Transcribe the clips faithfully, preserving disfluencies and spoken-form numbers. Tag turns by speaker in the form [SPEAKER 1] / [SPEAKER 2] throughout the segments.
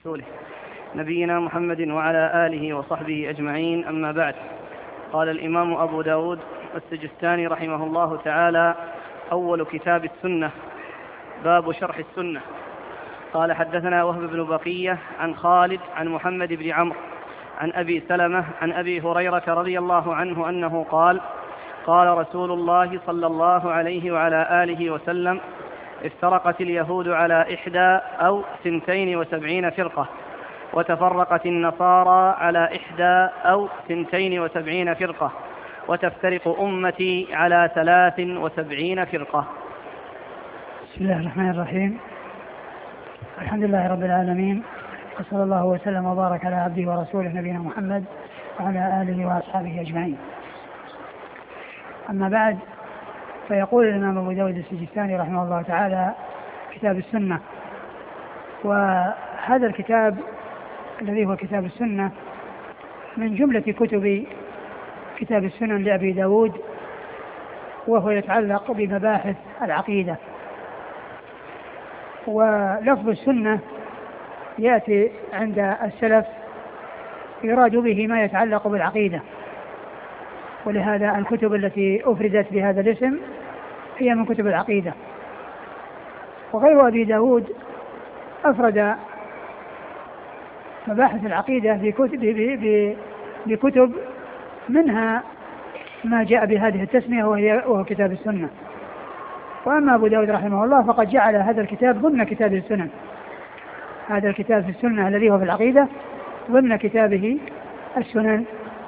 [SPEAKER 1] ورسوله نبينا محمد وعلى آله وصحبه أجمعين، أما بعد. قال الإمام أبو داود السجستاني رحمه الله تعالى: أول كتاب السنة، باب شرح السنة. قال: حدثنا وهب بن بقية عن خالد عن محمد بن عمرو عن أبي سلمة عن أبي هريرة رضي الله عنه أنه قال: قال رسول الله صلى الله عليه وعلى آله وسلم: افترقت اليهود على إحدى أو ثنتين وسبعين فرقة، وتفرقت النصارى على إحدى أو ثنتين وسبعين فرقة، وتفترق أمتي على ثلاث وسبعين فرقة.
[SPEAKER 2] بسم الله الرحمن الرحيم. الحمد لله رب العالمين، وصلى الله وسلم وبارك على عبده ورسوله نبينا محمد وعلى آله وأصحابه أجمعين. أما بعد، فيقول الإمام أبو داود السجستاني رحمه الله تعالى: كتاب السنة. وهذا الكتاب الذي هو كتاب السنة من جملة كتب كتاب السنن لأبي داود، وهو يتعلق بمباحث العقيدة. ولفظ السنة يأتي عند السلف يراد به ما يتعلق بالعقيدة، ولهذا الكتب التي أفردت بهذا الاسم هي من كتب العقيدة. وغير أبي داود أفرد مباحث العقيدة بكتب, بكتب منها ما جاء بهذه التسمية وهو كتاب السنة. وأما أبو داود رحمه الله فقد جعل هذا الكتاب ضمن كتاب السنن، هذا الكتاب في السنة الذي هو في العقيدة ضمن كتابه السنن،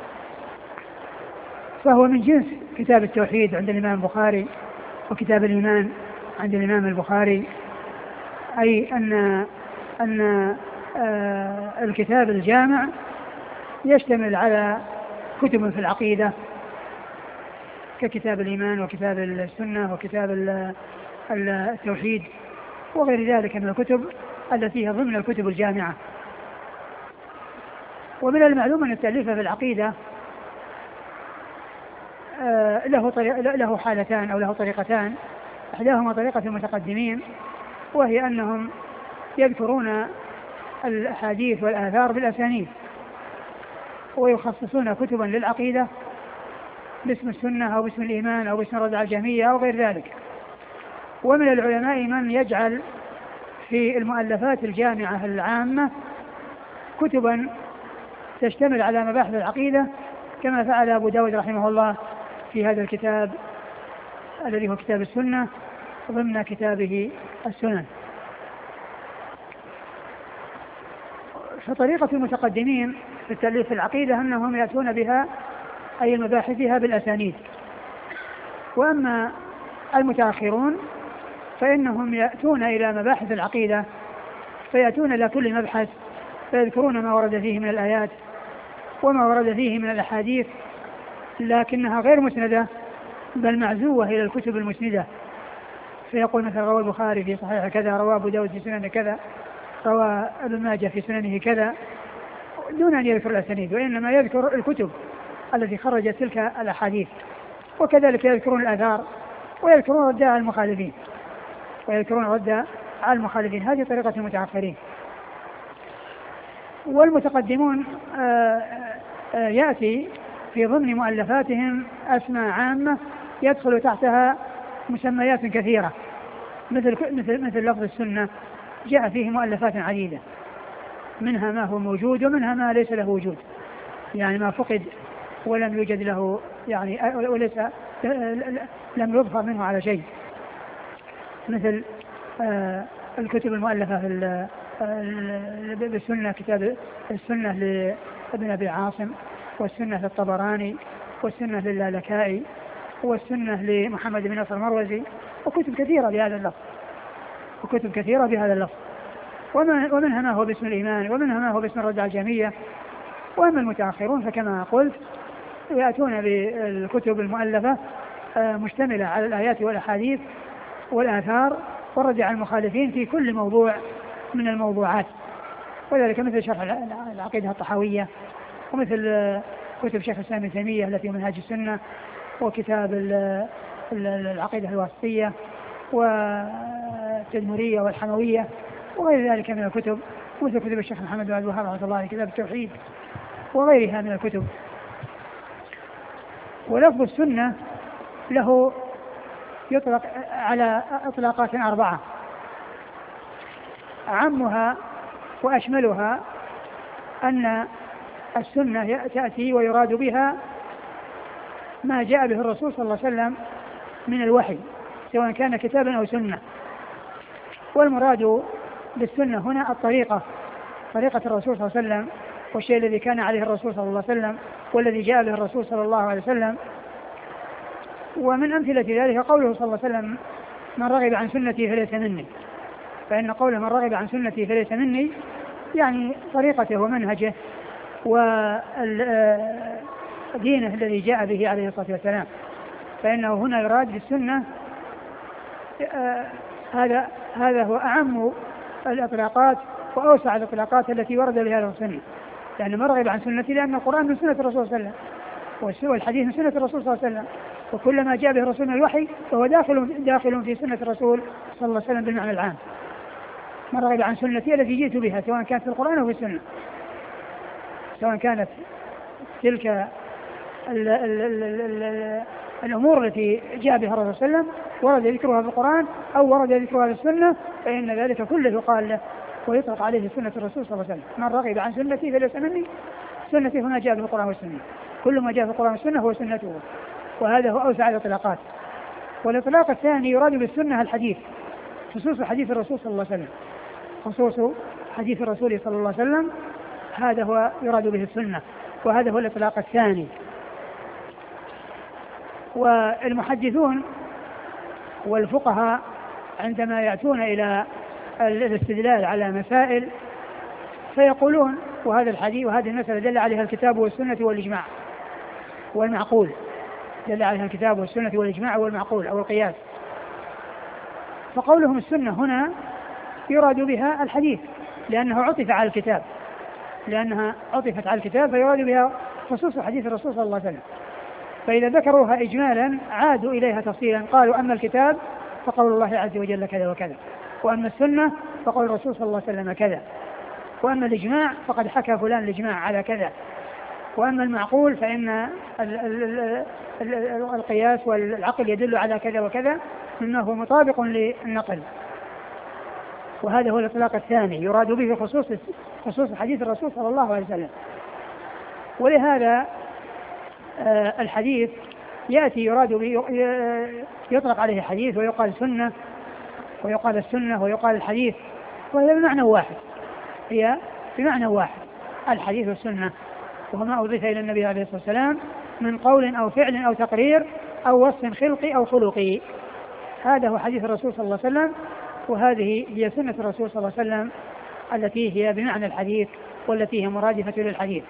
[SPEAKER 2] فهو من جنس كتاب التوحيد عند الإمام البخاري، وكتاب الإيمان عند الإمام البخاري، أي أن أن آه الكتاب الجامع يشتمل على كتب في العقيدة ككتاب الإيمان وكتاب السنة وكتاب التوحيد وغير ذلك من الكتب التي هي ضمن الكتب الجامعة. ومن المعلوم أن التأليف في العقيدة آه له, له حالتان أو له طريقتان. إحداهما طريقة المتقدمين، وهي أنهم يذكرون الأحاديث والآثار بالأسانيد، ويخصصون كتبا للعقيدة باسم السنة أو باسم الإيمان أو باسم الردع الجهمية أو غير ذلك. ومن العلماء من يجعل في المؤلفات الجامعة العامة كتبا تشتمل على مباحث العقيدة، كما فعل أبو داود رحمه الله في هذا الكتاب الذي هو كتاب السنة ضمن كتابه السنن. فطريقة المتقدمين في التأليف في العقيدة أنهم يأتون بها أي المباحث بها بالأسانيد. وأما المتأخرون فإنهم يأتون إلى مباحث العقيدة فيأتون إلى كل مبحث فيذكرون ما ورد فيه من الآيات وما ورد فيه من الأحاديث، لكنها غير مسندة بل معزوة إلى الكتب المسندة. فيقول مثلا: روى البخاري في صحيح كذا، روى أبو داود في سنن كذا، روى ابن ماجه في سننه كذا، دون أن يذكر الأسانيد، وإنما يذكر الكتب التي خرجت تلك الأحاديث. وكذلك يذكرون الآثار ويذكرون رد على المخالفين ويذكرون رد على المخالفين. هذه طريقة المتأخرين. والمتقدمون آآ آآ يأتي في ضمن مؤلفاتهم أسماء عامة يدخل تحتها مسميات كثيرة، مثل مثل مثل لفظ السنة جاء فيه مؤلفات عديدة، منها ما هو موجود ومنها ما ليس له وجود، يعني ما فقد ولم يوجد له، يعني وليس لم يظهر منه على شيء، مثل آه الكتب المؤلفة في بالسنة، كتاب السنة لابن أبي عاصم، والسنة للطبراني، والسنة للالكائي، والسنة لمحمد بن نصر المروزي، وكتب كثيرة بهذا اللفظ وكتب كثيرة بهذا اللفظ ومنها ما هو باسم الإيمان ومنها ما هو باسم الردع الجهمية. وأما المتأخرون فكما قلت يأتون بالكتب المؤلفة مشتملة على الآيات والأحاديث والآثار والرد على المخالفين في كل موضوع من الموضوعات، وذلك مثل شرح العقيدة الطحاوية، ومثل كتب شيخ الإسلام ابن تيمية التي منهاج السنة، وكتاب العقيدة الواسطية والتدمرية والحموية وغير ذلك من الكتب مثل كتب الشيخ محمد بن عبد الوهاب رحمه الله عليه كتاب التوحيد وغيرها من الكتب. ولفظ السنة له يطلق على إطلاقات أربعة، أعمها وأشملها أن السنة تأتي ويراد بها ما جاء به الرسول صلى الله عليه وسلم من الوحي سواء كان كتابا أو سنة. والمراد بالسنة هنا الطريقة، طريقة الرسول صلى الله عليه وسلم والشيء الذي كان عليه الرسول صلى الله عليه وسلم والذي جاء به الرسول صلى الله عليه وسلم. ومن أمثلة ذلك قوله صلى الله عليه وسلم من رغب عن سنتي فليس مني، فإن قوله من رغب عن سنتي فليس مني يعني طريقته ومنهجه ودينه الذي جاء به عليه الصلاة والسلام. فإنه هنا يراد بالسنة هذا هذا هو أعم الإطلاقات وأوسع الإطلاقات التي ورد بها السنة، لأن من رغب عن سنتي لأن القرآن من سنة الرسول صلى الله عليه وسلم والحديث من سنة الرسول صلى الله عليه وسلم، وكل ما جاء به الرسول من الوحي فهو داخل داخل في سنة الرسول صلى الله عليه وسلم بالمعنى العام. من رغب عن سنتي التي جئت بها سواء كانت في القرآن أو في السنة، سواء كانت تلك ال ال ال ال ال الأمور التي جاء بها الرسول صلى الله عليه وسلم ورد ذكرها في القرآن أو ورد ذكرها في السنة، فإن ذلك كله يقال له ويطلق عليه سنة الرسول صلى الله عليه وسلم. من رغب عن سنتي فليس مني، سنتي هنا جاء في القرآن والسنة، كل ما جاء في القرآن والسنة هو سنته، وهذا هو أوسع الإطلاقات. والإطلاق الثاني يراد بالسنة الحديث، خصوص حديث الرسول صلى الله عليه وسلم، خصوص حديث الرسول صلى الله عليه وسلم، هذا هو يراد به السنة، وهذا هو الإطلاق الثاني. والمحدثون والفقهاء عندما يأتون إلى الاستدلال على مسائل فيقولون وهذا الحديث وهذه المسألة دل عليها الكتاب والسنة والإجماع والمعقول، دل عليها الكتاب والسنة والإجماع والمعقول أو القياس. فقولهم السنة هنا يراد بها الحديث لأنه عطف على الكتاب، لأنها عطفت على الكتاب فيراد بها خصوص حديث الرسول صلى الله عليه وسلم. فإذا ذكروها إجمالا عادوا إليها تفصيلا، قالوا أما الكتاب فقول الله عز وجل كذا وكذا، وأما السنة فقول الرسول صلى الله عليه وسلم كذا، وأما الإجماع فقد حكى فلان الإجماع على كذا، وأما المعقول فإن ال ال ال ال القياس والعقل يدل على كذا وكذا مما هو مطابق للنقل. وهذا هو الإطلاق الثاني يراد به خصوص خصوص حديث الرسول صلى الله عليه وسلم. ولهذا الحديث يأتي يراد به يطلق عليه حديث ويقال سنة ويقال السنة ويقال الحديث، وهي بمعنى واحد، هي بمعنى واحد الحديث والسنة، وما أضيف إلى النبي عليه الصلاة والسلام من قول أو فعل أو تقرير أو وصف خلقي أو خلقي، هذا هو حديث الرسول صلى الله عليه وسلم، وهذه هي سنة الرسول صلى الله عليه وسلم التي هي بمعنى الحديث والتي هي مرادفة للحديث.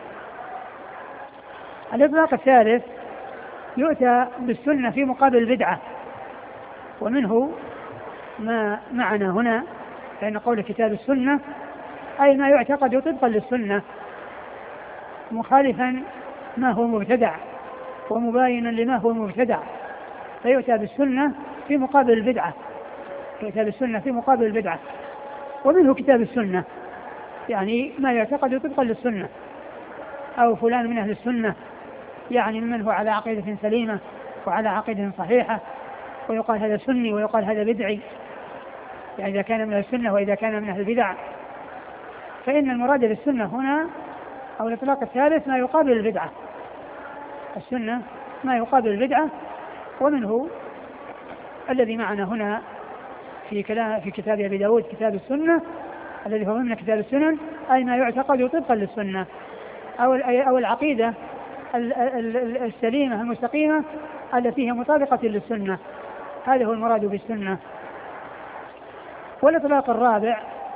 [SPEAKER 2] الإطلاق الثالث يؤتى بالسنة في مقابل البدعة، ومنه ما معنا هنا، فإن قول كتاب السنة أي ما يعتقد طبقا للسنة مخالفا ما هو مبتدع ومباينا لما هو مبتدع، فيؤتى بالسنة في مقابل البدعة، يؤتى بالسنة في مقابل البدعة. ومنه كتاب السنة يعني ما يعتقد طبقا للسنة، أو فلان من أهل السنة يعني من هو على عقيدة سليمة وعلى عقيدة صحيحة، ويقال هذا سني ويقال هذا بدعي، يعني إذا كان من السنة وإذا كان من أهل البدع. فإن المراد بالسنة هنا أو الإطلاق الثالث ما يقابل البدعة، السنة ما يقابل البدعة. ومنه الذي معنا هنا في كلام في كتاب أبي داود كتاب السنة الذي هو من كتاب السنن، أي ما يعتقد طبقا للسنة أو أو العقيدة السليمة المستقيمة التي هي مطابقة للسنة، هذا هو المراد بالسنة. والإطلاق الرابع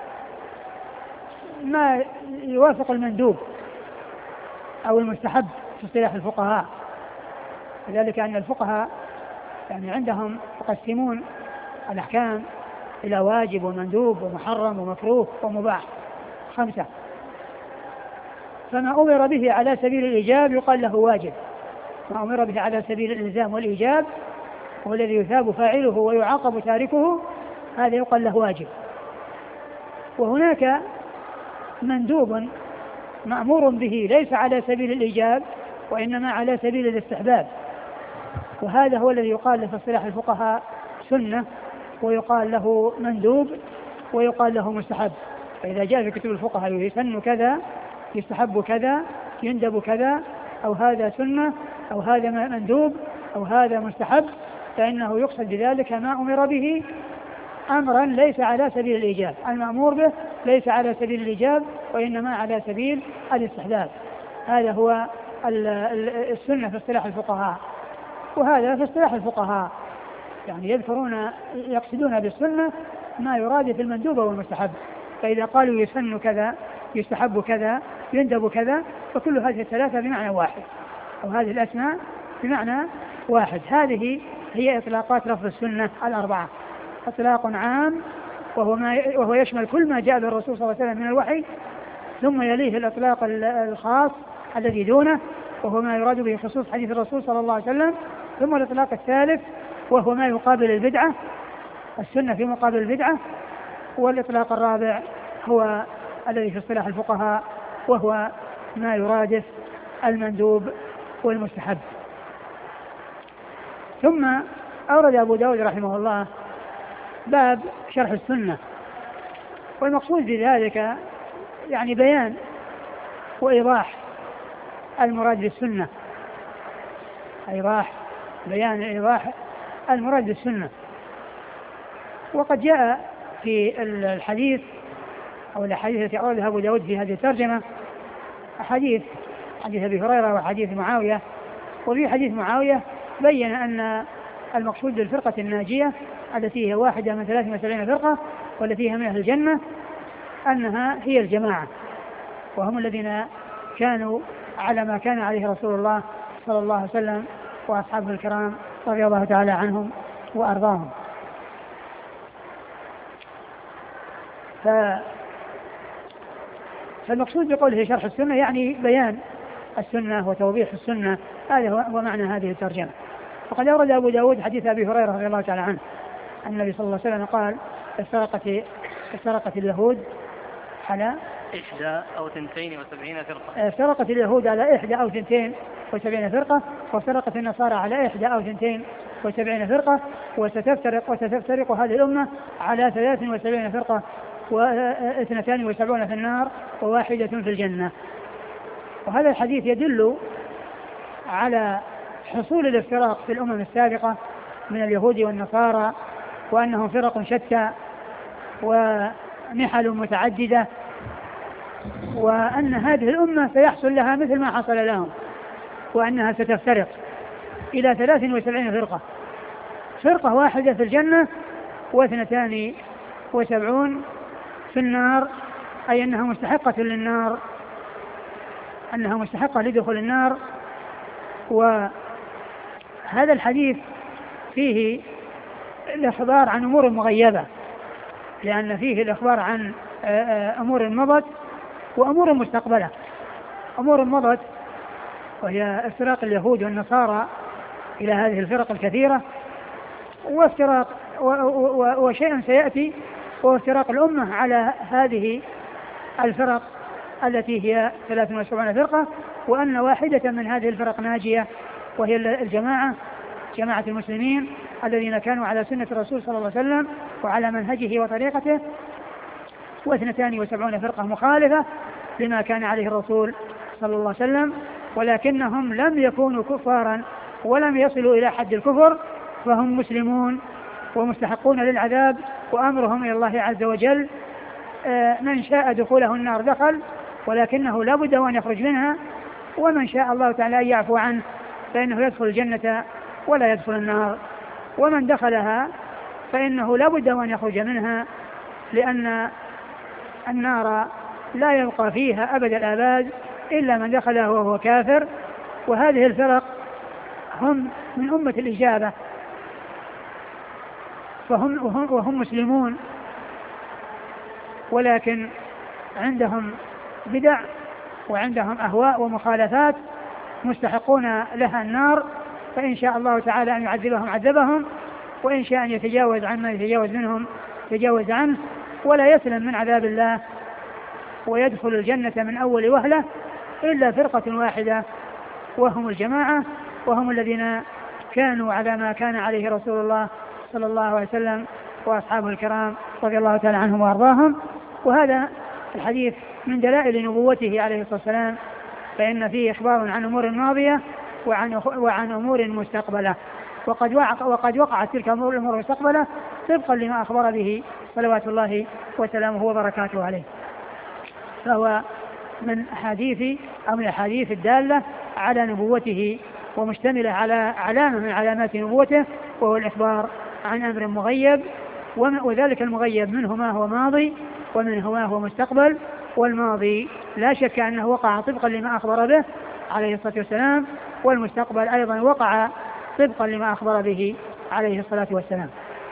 [SPEAKER 2] ما يوافق المندوب أو المستحب في اصطلاح الفقهاء، لذلك أن الفقهاء يعني عندهم يقسمون الأحكام إلى واجب ومندوب ومحرم ومكروه ومباح، خمسة. فما أمر به على سبيل الإيجاب يقال له واجب، ما أمر به على سبيل الإلزام والإيجاب هو الذي يثاب فاعله ويعاقب تاركه، هذا يقال له واجب. وهناك مندوب مأمور به ليس على سبيل الإيجاب وإنما على سبيل الاستحباب، وهذا هو الذي يقال له في اصطلاح الفقهاء سنة، ويقال له مندوب، ويقال له مستحب. فإذا جاء في كتب الفقهاء يسن كذا، يستحب كذا، يندب كذا، أو هذا سنة، أو هذا مندوب، أو هذا مستحب، فإنه يقصد بذلك ما أمر به أمرا ليس على سبيل الإيجاب، المأمور به ليس على سبيل الإيجاب وإنما على سبيل الاستحباب. هذا هو السنة في اصطلاح الفقهاء. وهذا في اصطلاح الفقهاء يعني يذكرون يقصدون بالسنة ما يراد في المندوب والمستحب. فإذا قالوا يسن كذا، يستحب كذا، يندب كذا، فكل هذه الثلاثة بمعنى واحد، أو هذه الأسماء بمعنى واحد. هذه هي إطلاقات لفظ السنة الأربعة. إطلاق عام وهو, ما وهو يشمل كل ما جاء بالرسول صلى الله عليه وسلم من الوحي، ثم يليه الإطلاق الخاص الذي دونه وهو ما يراد به خصوص حديث الرسول صلى الله عليه وسلم، ثم الإطلاق الثالث وهو ما يقابل البدعة، السنة في مقابل البدعة، والإطلاق الرابع هو الذي في اصطلاح الفقهاء وهو ما يرادف المندوب والمستحب. ثم أورد أبو داود رحمه الله باب شرح السنة، والمقصود بذلك يعني بيان وإيضاح المراد بالسنة، إيضاح بيان إيضاح المراد بالسنة. وقد جاء في الحديث أو الحديث التي أوردها أبو داود في هذه الترجمة حديث حديث أبي هريرة وحديث معاوية. وفي حديث معاوية بين أن المقصود بالفرقة الناجية التي هي واحدة من ثلاث وسبعين فرقة والتي هي من أهل الجنة أنها هي الجماعة، وهم الذين كانوا على ما كان عليه رسول الله صلى الله عليه وسلم وأصحابه الكرام رضي الله تعالى عنهم وأرضاهم. ف... فالمقصود بقوله شرح السنة يعني بيان السنة وتوضيح السنة، هذا هو معنى هذه الترجمة. وقد أورد أبو داود حديث أبي هريرة رضي الله تعالى عنه أن النبي صلى الله عليه وسلم قال افترقت افترقت اليهود على
[SPEAKER 1] إحدى أو ثنتين وسبعين فرقة
[SPEAKER 2] افترقت اليهود على إحدى أو ثنتين وسبعين فرقة، وافترقت النصارى على إحدى أو ثنتين وسبعين فرقة، وستفترق وستفترق هذه الأمة على ثلاث وسبعين فرقة، واثنتان وسبعون في النار وواحدة في الجنة. وهذا الحديث يدل على حصول الافتراق في الأمم السابقة من اليهود والنصارى، وأنهم فرق شتى ونحل متعددة، وأن هذه الأمة سيحصل لها مثل ما حصل لهم، وأنها ستفترق إلى ثلاث وسبعين فرقة، فرقة واحدة في الجنة واثنتان وسبعون في النار، أي أنها مستحقة للنار، أنها مستحقة لدخول النار. وهذا الحديث فيه الإخبار عن أمور مغيبة، لأن فيه الإخبار عن أمور مضت وأمور مستقبلة. أمور مضت وهي افتراق اليهود والنصارى إلى هذه الفرق الكثيرة، وافتراق وشيء سيأتي وهو افتراق الأمة على هذه الفرق التي هي ثلاث وسبعين فرقة، وأن واحدة من هذه الفرق ناجية وهي الجماعة، جماعة المسلمين الذين كانوا على سنة الرسول صلى الله عليه وسلم وعلى منهجه وطريقته، واثنتان وسبعون فرقة مخالفة لما كان عليه الرسول صلى الله عليه وسلم، ولكنهم لم يكونوا كفارا ولم يصلوا إلى حد الكفر، فهم مسلمون ومستحقون للعذاب، وأمرهم إلى الله عز وجل من شاء دخوله النار دخل، ولكنه لا بد أن يخرج منها، ومن شاء الله تعالى أن يعفو عنه فإنه يدخل الجنة ولا يدخل النار، ومن دخلها فإنه لا بد أن يخرج منها، لأن النار لا يبقى فيها أبد الآباد إلا من دخلها وهو كافر. وهذه الفرق هم من أمة الإجابة، فهم وهم, وهم مسلمون، ولكن عندهم بدع وعندهم أهواء ومخالفات مستحقون لها النار، فإن شاء الله تعالى أن يعذبهم عذبهم، وإن شاء أن يتجاوز عما يتجاوز منهم يتجاوز عنه، ولا يسلم من عذاب الله ويدخل الجنة من أول وهلة إلا فرقة واحدة وهم الجماعة، وهم الذين كانوا على ما كان عليه رسول الله صلى الله عليه وسلم وأصحابه الكرام رضي الله تعالى عنهم وأرضاهم. وهذا الحديث من دلائل نبوته عليه الصلاة والسلام، فإن فيه إخبار عن أمور ماضية وعن, وعن أمور مستقبلة، وقد, وقع وقد وقعت تلك الأمور المستقبلة طبقا لما أخبر به صلوات الله وسلامه وبركاته عليه. فهو من أحاديث أو من الأحاديث الدالة على نبوته ومشتملة على علامة من علامات نبوته، وهو الإخبار عن أمر مغيب، وذلك المغيب منه ما هو ماضي ومنه ما هو مستقبل. والماضي لا شك أنه وقع طبقا لما أخبر به عليه الصلاة والسلام، والمستقبل أيضا وقع طبقا لما أخبر به عليه الصلاة والسلام.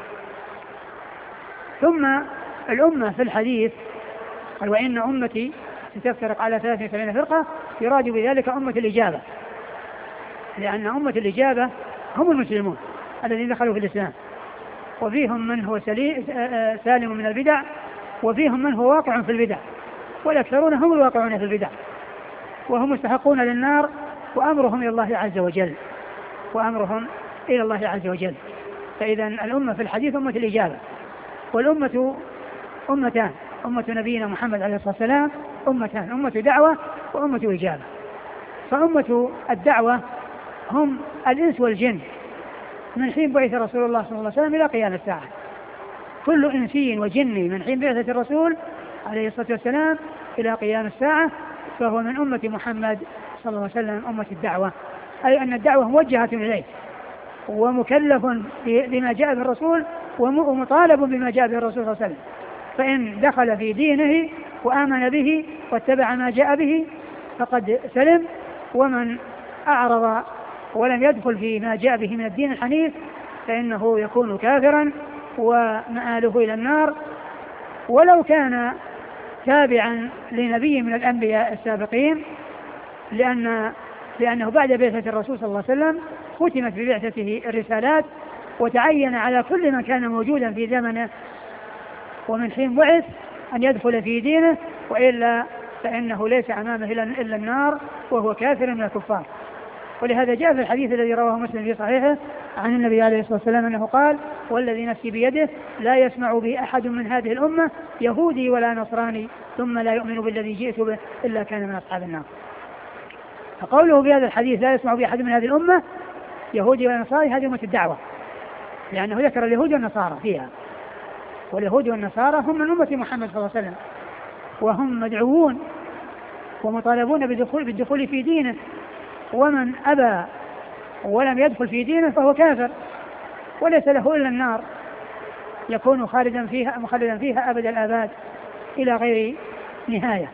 [SPEAKER 2] ثم الأمة في الحديث قال وإن أمتي ستفترق على ثلاث وسبعين فرقة، يراد بذلك أمة الإجابة، لأن أمة الإجابة هم المسلمون الذين دخلوا في الإسلام، وفيهم من هو سالم من البدع، وفيهم من هو واقع في البدع، والأكثرون هم الواقعون في البدع، وهم مستحقون للنار، وأمرهم إلى الله عز وجل وأمرهم إلى الله عز وجل. فإذا الأمة في الحديث أمة الإجابة. والأمة أمتان، أمة نبينا محمد عليه الصلاة والسلام أمتان، أمة دعوة وأمة إجابة. فأمة الدعوة هم الإنس والجن من حين بعث رسول الله صلى الله عليه وسلم إلى قيام الساعة. كل إنسي وجني من حين بعثة الرسول عليه الصلاة والسلام إلى قيام الساعة فهو من أمة محمد صلى الله عليه وسلم أمة الدعوة، أي أن الدعوة موجهة إليه ومكلف بما جاء به الرسول ومطالب بما جاء به الرسول صلى الله عليه وسلم. فإن دخل في دينه وآمن به واتبع ما جاء به فقد سلم، ومن أعرض ولم يدخل في ما جاء به من الدين الحنيف فإنه يكون كافرا ومآله إلى النار، ولو كان تابعا لنبي من الأنبياء السابقين، لأن لأنه بعد بعثة الرسول صلى الله عليه وسلم ختمت ببعثته الرسالات، وتعين على كل من كان موجودا في زمنه ومن حين بعث أن يدخل في دينه، وإلا فإنه ليس أمامه إلا النار وهو كافر من الكفار. ولهذا جاء في الحديث الذي رواه مسلم في صحيحه عن النبي عليه الصلاة والسلام أنه قال والذي نفسي بيده لا يسمع بي أحد من هذه الأمة يهودي ولا نصراني ثم لا يؤمن بالذي جئت به إلا كان من أصحاب النار. فقوله بهذا الحديث لا يسمع بي أحد من هذه الأمة يهودي ولا نصراني هذه أمة الدعوة، لأنه ذكر اليهود والنصارى فيها، واليهود والنصارى هم من أمة محمد صلى الله عليه وسلم، وهم مدعوون ومطالبون بالدخول, بالدخول في دينه، ومن أبى ولم يدخل في دينه فهو كافر وليس له إلا النار يكون خالدا فيها مخلدا فيها أبد الآباد إلى غير نهاية.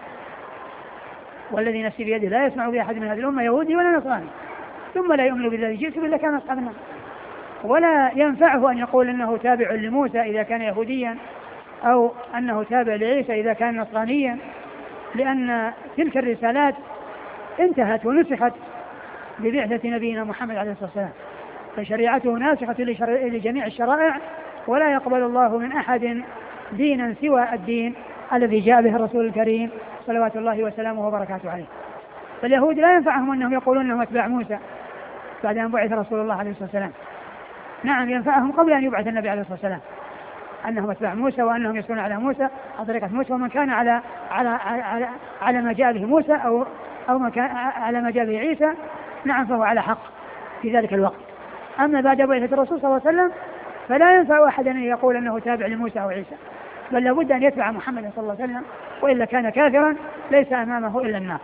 [SPEAKER 2] والذي نفسي بيده لا يسمع بأحد من هذه الأمة يهودي ولا نصراني ثم لا يؤمن بالذي جئت به إلا كان أصحاب النار. ولا ينفعه أن يقول أنه تابع لموسى إذا كان يهوديا أو أنه تابع لعيسى إذا كان نصرانيا، لأن تلك الرسالات انتهت ونسخت ببعثة نبينا محمد عليه الصلاة والسلام، فشريعته ناسخة لجميع الشرائع، ولا يقبل الله من أحد دينا سوى الدين الذي جاء به الرسول الكريم صلوات الله وسلامه وبركاته عليه. فاليهود لا ينفعهم أنهم يقولون أنهم أتباع موسى بعد أن بعث رسول الله عليه الصلاة والسلام، نعم ينفعهم قبل أن يبعث النبي عليه الصلاة والسلام أنهم أتباع موسى وأنهم يسكنون على موسى على طريقة موسى، ومن كان على على على, على ما جاء به موسى أو أو ما كان على ما جاء به عيسى نعم فهو على حق في ذلك الوقت. أما بعد بعثة الرسول صلى الله عليه وسلم فلا ينفع أحد أن يقول أنه تابع لموسى أو عيسى، بل لابد أن يتبع محمد صلى الله عليه وسلم، وإلا كان كافرا ليس أمامه إلا النار.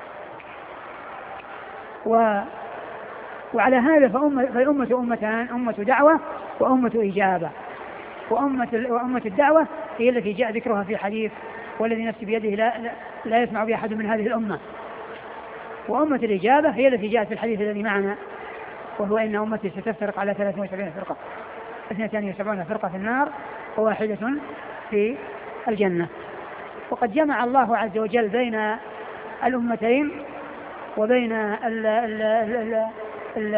[SPEAKER 2] و وعلى هذا فالأمة أمتان، أمة دعوة وأمة إجابة. وأمة, وأمة الدعوة هي التي جاء ذكرها في حديث والذي نفسي بيده لا, لا يسمع بها أحد من هذه الأمة. وأمة الإجابة هي التي جاءت في الحديث الذي معنا، وهو إن أمتي ستفترق على ثلاث وسبعين فرقة، اثنتين وسبعون فرقة في النار وواحدة في الجنة. وقد جمع الله عز وجل بين الأمتين وبين ال ال ال ال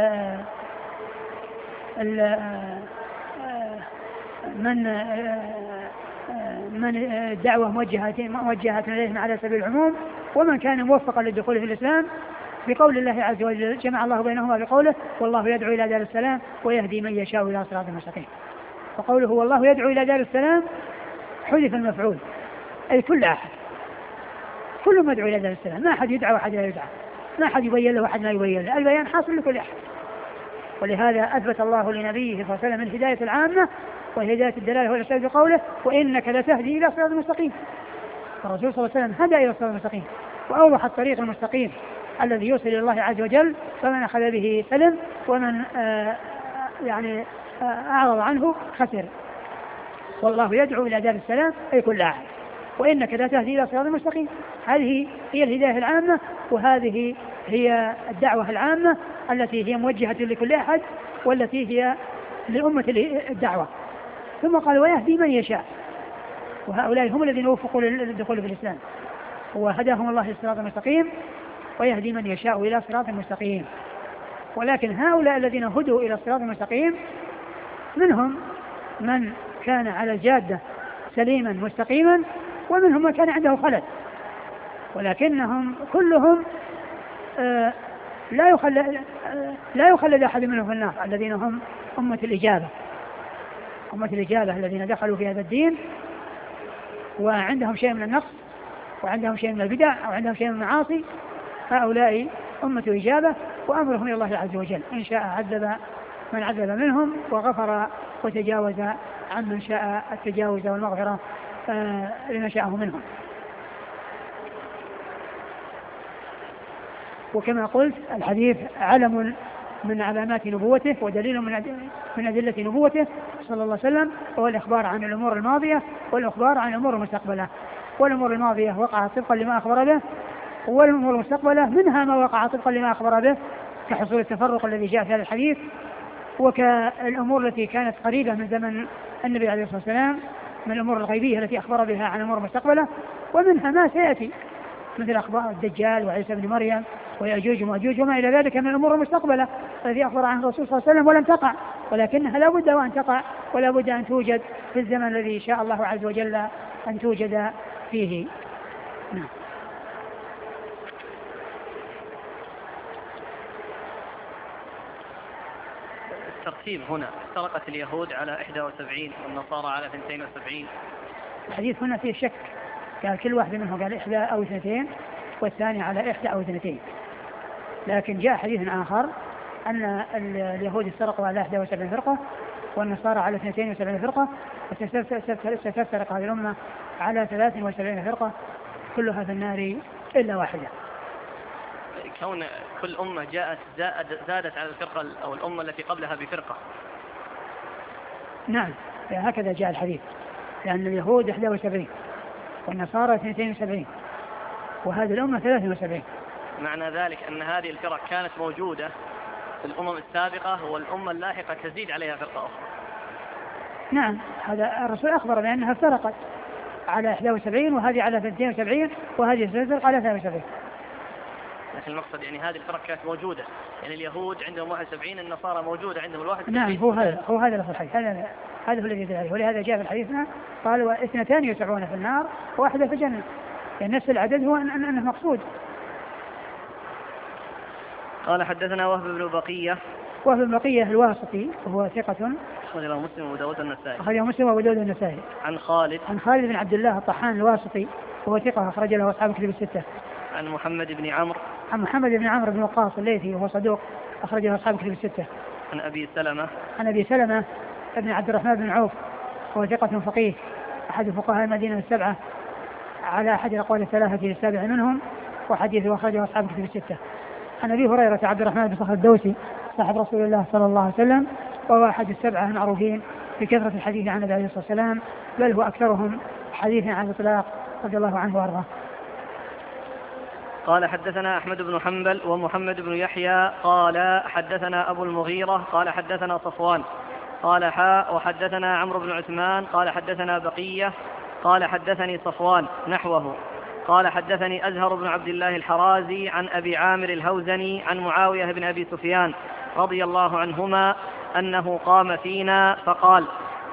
[SPEAKER 2] ال من من الدعوة موجهة موجهة إليهم على سبيل العموم، ومن كان موفقا للدخول في الإسلام بقول الله عز وجل جمع الله بينهما بقوله والله يدعو إلى دار السلام ويهدي من يشاء إلى صراط مستقيم. وقوله والله يدعو إلى دار السلام حذف المفعول، أي كل أحد، كل مدعو إلى دار السلام، ما أحد يدعى وأحد لا يدعى، ما أحد يبين له وأحد لا يبين له، البيان حاصل لكل أحد. ولهذا أثبت الله لنبيه صلى الله عليه وسلم الهداية العامة وهداية الدلالة والإرشاد بقوله وإنك لتهدي إلى صراط مستقيم. الرسول صلى الله عليه وسلم هدى إلى الصراط المستقيم وأوضح الطريق المستقيم الذي يوصل إلى الله عز وجل، فمن أخذ به سلم ومن آه يعني آه أعرض عنه خسر. والله يدعو إلى دار السلام أي كل أحد، وإنك لا تهدي إلى صراط مستقيم. هذه هي الهداية العامة، وهذه هي الدعوة العامة التي هي موجهة لكل أحد، والتي هي لأمة الدعوة. ثم قال ويهدي من يشاء، وهؤلاء هم الذين وفقوا للدخول في الإسلام، وهداهم الله إلى الصراط المستقيم ويهدي من يشاء إلى صراط مستقيم. ولكن هؤلاء الذين هدوا إلى الصراط المستقيم منهم من كان على الجادة سليما مستقيما، ومنهم من كان عنده خلل، ولكنهم كلهم آه لا يخلد آه لا يخلد أحد منهم في النار، الذين هم أمة الإجابة، أمة الإجابة الذين دخلوا في هذا الدين وعندهم شيء من النقص وعندهم شيء من البدع أو عندهم شيء من المعاصي، هؤلاء أمة إجابة وأمرهم إلى الله عز وجل، إن شاء عذب من عذب منهم وغفر وتجاوز عن من شاء التجاوز والمغفرة آه لما شاءه منهم. وكما قلت الحديث علم من علامات نبوته ودليل من أدلة نبوته صلى الله عليه وسلم، وهو الإخبار عن الأمور الماضية والإخبار عن الأمور المستقبلة. والأمور الماضية وقعت طبقا لما أخبر به، والأمور المستقبلة منها ما وقع طبقا لما أخبر به كحصول التفرق الذي جاء في هذا الحديث، وكالأمور التي كانت قريبة من زمن النبي عليه الصلاة والسلام من الأمور الغيبية التي أخبر بها عن أمور مستقبلة، ومنها ما سيأتي مثل أخبار الدجال وعيسى بن مريم ويأجوج ومأجوج وما إلى ذلك من الأمور المستقبلة التي أخبر عنها الرسول صلى الله عليه وسلم ولم تقع، ولكنها لا بد وأن تقع ولا بد أن توجد في الزمن الذي شاء الله عز وجل أن توجد فيه. نعم.
[SPEAKER 1] الترتيب هنا افترقت اليهود على إحدى وسبعين والنصارى على اثنتين وسبعين.
[SPEAKER 2] الحديث هنا فيه شك، قال كل واحد منهم قال إحدى أو اثنتين والثاني على إحدى أو اثنتين، لكن جاء حديث آخر أن اليهود افترقوا على إحدى وسبعين فرقة والنصارى على اثنتين وسبعين فرقة، وستفترق هذه الأمة على ثلاث وسبعين فرقة كلها في النار إلا واحدة.
[SPEAKER 1] كون كل أمة جاءت زادت على الفرقة أو الأمة التي قبلها بفرقة.
[SPEAKER 2] نعم هكذا جاء الحديث، لأن اليهود إحدى وسبعين والنصارى اثنتين وسبعين وهذه الأمة ثلاث وسبعين.
[SPEAKER 1] معنى ذلك أن هذه الفرق كانت موجودة في الأمم السابقة والأمة اللاحقة تزيد عليها فرقة أخرى.
[SPEAKER 2] نعم هذا الرسول أخبر بأنها افترقت على إحدى وسبعين وهذه على اثنتين وسبعين وهذه تفترق على ثلاث وسبعين.
[SPEAKER 1] لكن المقصد يعني هذه الفرق كانت موجودة، يعني اليهود عندهم واحد وسبعين النصارى موجودة عندهم الواحد وسبعين.
[SPEAKER 2] نعم هو هذا هو هذا لفظ الحديث، هذا هذا هو الذي يدل عليه، ولهذا جاء في الحديثنا قال واثنتان يسعون في النار وواحدة في الجنة، يعني نفس العدد هو أن أنه مقصود.
[SPEAKER 1] قال حدثنا وهب بن بقية.
[SPEAKER 2] وهب بن بقية الواسطي وهو ثقة
[SPEAKER 1] أخرجه مسلم وأبو داود النسائي.
[SPEAKER 2] أخرجه مسلم وأبو داود النسائي.
[SPEAKER 1] عن خالد
[SPEAKER 2] عن خالد بن عبد الله الطحان الواسطي وهو ثقة أخرج له أصحاب الكتب الستة.
[SPEAKER 1] عن محمد بن عمرو.
[SPEAKER 2] عن محمد بن عمرو بن وقاص الليثي وهو صدوق أخرج له أصحاب الكتب الستة.
[SPEAKER 1] عن أبي سلمة.
[SPEAKER 2] عن أبي سلمة ابن عبد الرحمن بن عوف وهو ثقة فقيه أحد فقهاء المدينة السبعة على أحد الأقوال الثلاثة السابع منهم، وحديثه أخرجه أصحاب الكتب الستة. عن أبي هريرة عبد الرحمن بن صخر الدوسي صاحب رسول الله صلى الله عليه وسلم، وهو أحد السبعة المعروفين بكثرة الحديث عن النبي عليه الصلاة والسلام، بل هو أكثرهم حديثا عن الإطلاق رضي الله عنه وأرضاه.
[SPEAKER 1] قال حدثنا أحمد بن حنبل ومحمد بن يحيى قال حدثنا أبو المغيرة قال حدثنا صفوان قال حاء وحدثنا عمرو بن عثمان قال حدثنا بقية قال حدثني صفوان نحوه قال حدثني أزهر بن عبد الله الحرازي عن أبي عامر الهوزني عن معاوية بن أبي سفيان رضي الله عنهما أنه قام فينا فقال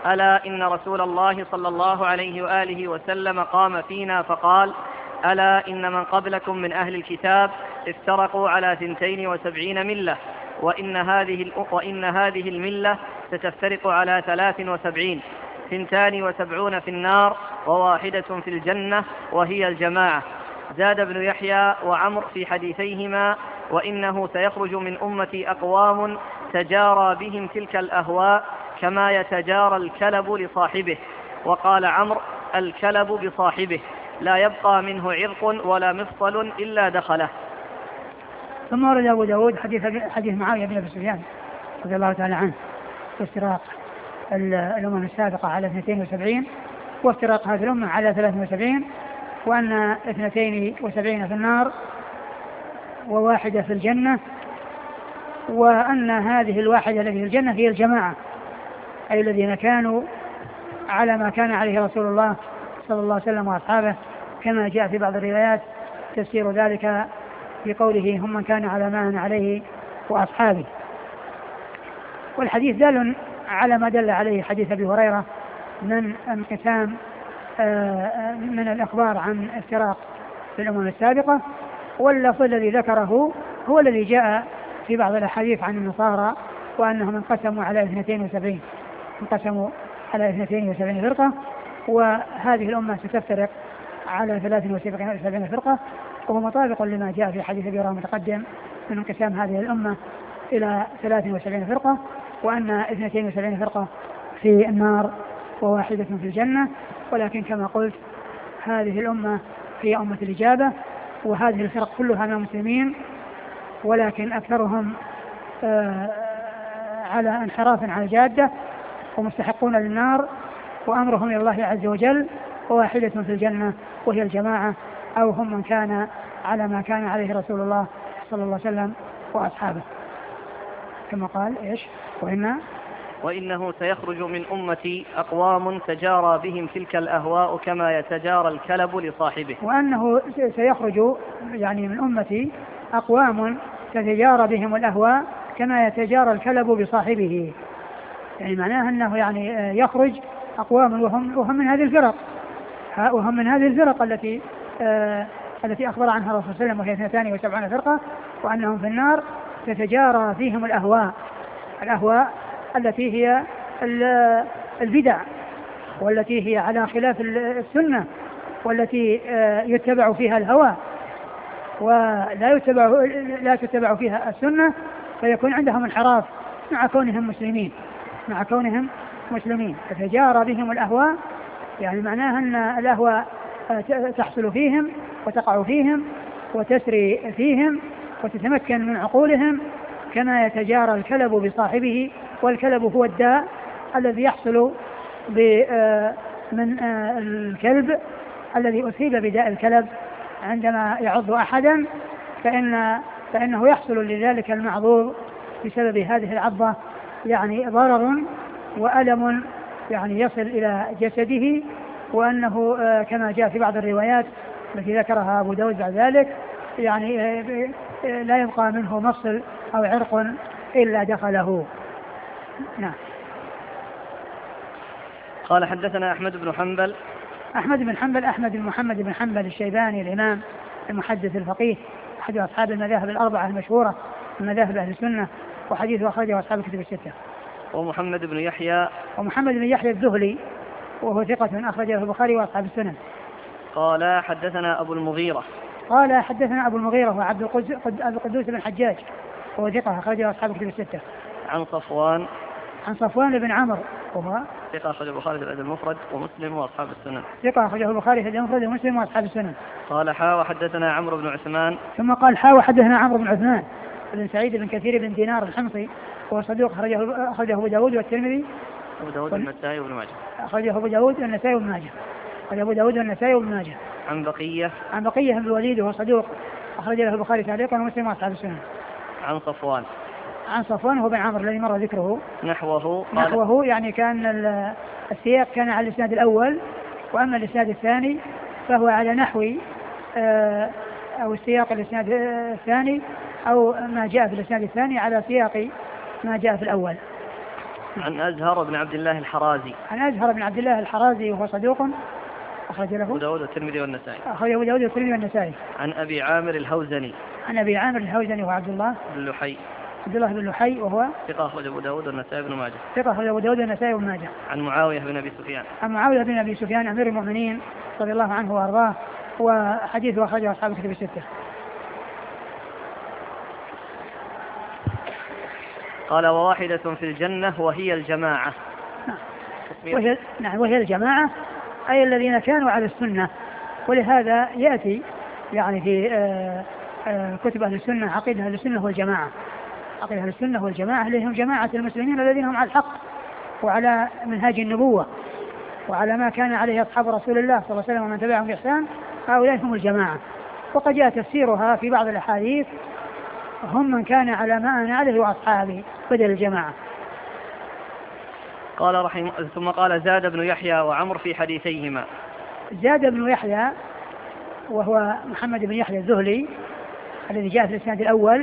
[SPEAKER 1] ألا إن رسول الله صلى الله عليه وآله وسلم قام فينا فقال ألا إن من قبلكم من أهل الكتاب افترقوا على ثنتين وسبعين ملة وإن هذه, وإن هذه الملة ستفترق على ثلاث وسبعين ثنتان وسبعون في النار وواحدة في الجنة وهي الجماعة. زاد ابن يحيى وعمر في حديثيهما وإنه سيخرج من أمتي أقوام تجارى بهم تلك الأهواء كما يتجارى الكلب لصاحبه. وقال عمرو الكلب بصاحبه لا يبقى منه عرق ولا مفصل إلا دخله.
[SPEAKER 2] ثم ورد أبو داود حديث, حديث معاوية بن أبي سفيان رضي الله تعالى عنه وافتراق الأمم السابقة على اثنتين وسبعين وافتراق هذه الأمة على ثلاث وسبعين وأن اثنتين وسبعين في النار وواحدة في الجنة وأن هذه الواحدة التي في الجنة هي الجماعة أي الذين كانوا على ما كان عليه رسول الله صلى الله عليه وسلم وأصحابه كما جاء في بعض الروايات تفسير ذلك بقوله هم من كان على ما أنا عليه وأصحابه. والحديث دال على ما دل عليه حديث أبي هريرة من انقسام من الأخبار عن افتراق في الأمم السابقة. واللفظ الذي ذكره هو الذي جاء في بعض الأحاديث عن النصارى وأنهم انقسموا على اثنتين وسبعين انقسموا على اثنتين وسبعين فرقة وهذه الأمة ستفترق على ثلاث وسبعين فرقة وهو مطابق لما جاء في حديث أبي هريرة المتقدم من انقسام هذه الأمة إلى ثلاث وسبعين فرقة وأن اثنتين وسبعين فرقة في النار وواحدة في الجنة. ولكن كما قلت هذه الأمة هي أمة الإجابة وهذه الفرق كلها من المسلمين ولكن أكثرهم على انحراف عن الجادة ومستحقون للنار وأمرهم إلى الله عز وجل وواحدة في الجنة وهي الجماعة أو هم من كان على ما كان عليه رسول الله صلى الله عليه وسلم وأصحابه كما قال إيش وإن
[SPEAKER 1] وإنه سيخرج من أمتي أقوام تجارى بهم تلك الأهواء كما يتجارى الكلب لصاحبه.
[SPEAKER 2] وأنه سيخرج يعني من أمتي أقوام تتجارى بهم الأهواء كما يتجارى الكلب بصاحبه يعني معناه أنه يعني يخرج أقوام وهم, وهم من هذه الفرق وهم من هذه الفرق التي آه التي أخبر عنها الرسول صلى الله عليه وسلم وهي اثنتان وسبعون فرقة وأنهم في النار تتجارى فيهم الأهواء الأهواء التي هي البدع والتي هي على خلاف السنة والتي يتبع فيها الهوى ولا يتبع لا تتبع فيها السنة فيكون عندهم انحراف مع كونهم مسلمين مع كونهم مسلمين تتجارى بهم الأهواء يعني معناها أن الأهواء تحصل فيهم وتقع فيهم وتسري فيهم وتتمكن من عقولهم كما يتجارى الكلب بصاحبه والكلب هو الداء الذي يحصل من الكلب الذي أصيب بداء الكلب عندما يعض أحدا فإن فإنه يحصل لذلك المعضوض بسبب هذه العضة يعني ضرر وألم يعني يصل إلى جسده وأنه كما جاء في بعض الروايات التي ذكرها أبو داود بعد ذلك يعني لا يبقى منه مفصل أو عرق إلا دخله. نعم.
[SPEAKER 1] قال حدثنا أحمد بن حنبل
[SPEAKER 2] أحمد بن حنبل أحمد بن محمد بن حنبل الشيباني الإمام المحدث الفقيه أحد أصحاب المذاهب الأربعة المشهورة من مذاهب أهل السنة وحديثه أخرجه أصحاب الكتب الستة.
[SPEAKER 1] ومحمد بن يحيى
[SPEAKER 2] ومحمد بن يحيى الذهلي وهو ثقة أخرجه البخاري وأصحاب السنن.
[SPEAKER 1] قال حدثنا أبو المغيرة
[SPEAKER 2] قال حدثنا أبو المغيرة وعبد القدوس بن حجاج وهو ثقة أخرجه أصحاب الكتب الستة.
[SPEAKER 1] عن صفوان
[SPEAKER 2] عن صفوان بن عمرو وهو
[SPEAKER 1] ثقة أخرجه البخاري في الأدب المفرد ومسلم وأصحاب السنن.
[SPEAKER 2] ثقة أخرجه البخاري في الأدب المفرد ومسلم وأصحاب السنن.
[SPEAKER 1] قال حا وحدثنا عمرو بن عثمان
[SPEAKER 2] ثم قال حا وحدثنا عمرو بن عثمان بن سعيد بن كثير بن دينار الحمصي وهو صدوق أخرجه أخرجه أبو داود والترمذي
[SPEAKER 1] أبو داود والنسائي وابن ماجه
[SPEAKER 2] أخرجه أبو داود والنسائي وابن ماجه أخرجه أبو داود والنسائي وابن ماجه.
[SPEAKER 1] عن بقية
[SPEAKER 2] عن بقية بن الوليد وهو صدوق أخرج له البخاري تعليقا ومسلم وأصحاب السنن.
[SPEAKER 1] عن صفوان
[SPEAKER 2] عن صفوان هو بن عمرو الذي مر ذكره
[SPEAKER 1] نحوه
[SPEAKER 2] نحوه يعني كان السياق كان على الإسناد الأول وأما الإسناد الثاني فهو على نحو أو السياق الإسناد الثاني أو ما جاء في الإسناد الثاني على سياق ما جاء في الأول.
[SPEAKER 1] عن أزهر بن عبد الله الحرازي.
[SPEAKER 2] عن أزهر بن عبد الله الحرازي وهو صدوق أخرج له
[SPEAKER 1] أبو داود والترمذي والنسائي.
[SPEAKER 2] أخرج أبو داود والترمذي والنسائي.
[SPEAKER 1] عن أبي عامر الهوزني.
[SPEAKER 2] عن أبي عامر الهوزني وهو عبد الله
[SPEAKER 1] بن لحي.
[SPEAKER 2] عبد الله بن لحي وهو
[SPEAKER 1] ثقة أخرج أبو داود والنسائي بن ماجه.
[SPEAKER 2] ثقة أخرج أبو داود والنسائي بن ماجه.
[SPEAKER 1] عن معاوية بن أبي سفيان.
[SPEAKER 2] عن معاوية بن أبي سفيان أمير المؤمنين رضي الله عنه وأرضاه، وحديثه أخرجه أصحاب الكتب الستة.
[SPEAKER 1] قال وواحدة في الجنة وهي الجماعة.
[SPEAKER 2] وهي, نعم وهي الجماعة أي الذين كانوا على السنة، ولهذا يأتي يعني في آآ آآ كتب أهل السنة عقيدة أهل السنة والجماعة. عقيدة أهل السنة والجماعة اللي هم جماعة المسلمين الذين هم على الحق وعلى منهاج النبوة وعلى ما كان عليه أصحاب رسول الله صلى الله عليه وسلم ومن تبعهم بإحسان، هؤلاء هم الجماعة. وقد جاء تفسيرها في بعض الأحاديث هم من كان على ما أنا عليه وأصحابي بدل الجماعة.
[SPEAKER 1] قال رحمه ثم قال زاد بن يحيى وعمر في حديثيهما.
[SPEAKER 2] زاد بن يحيى وهو محمد بن يحيى الذهلي الذي جاء في الإسناد الأول،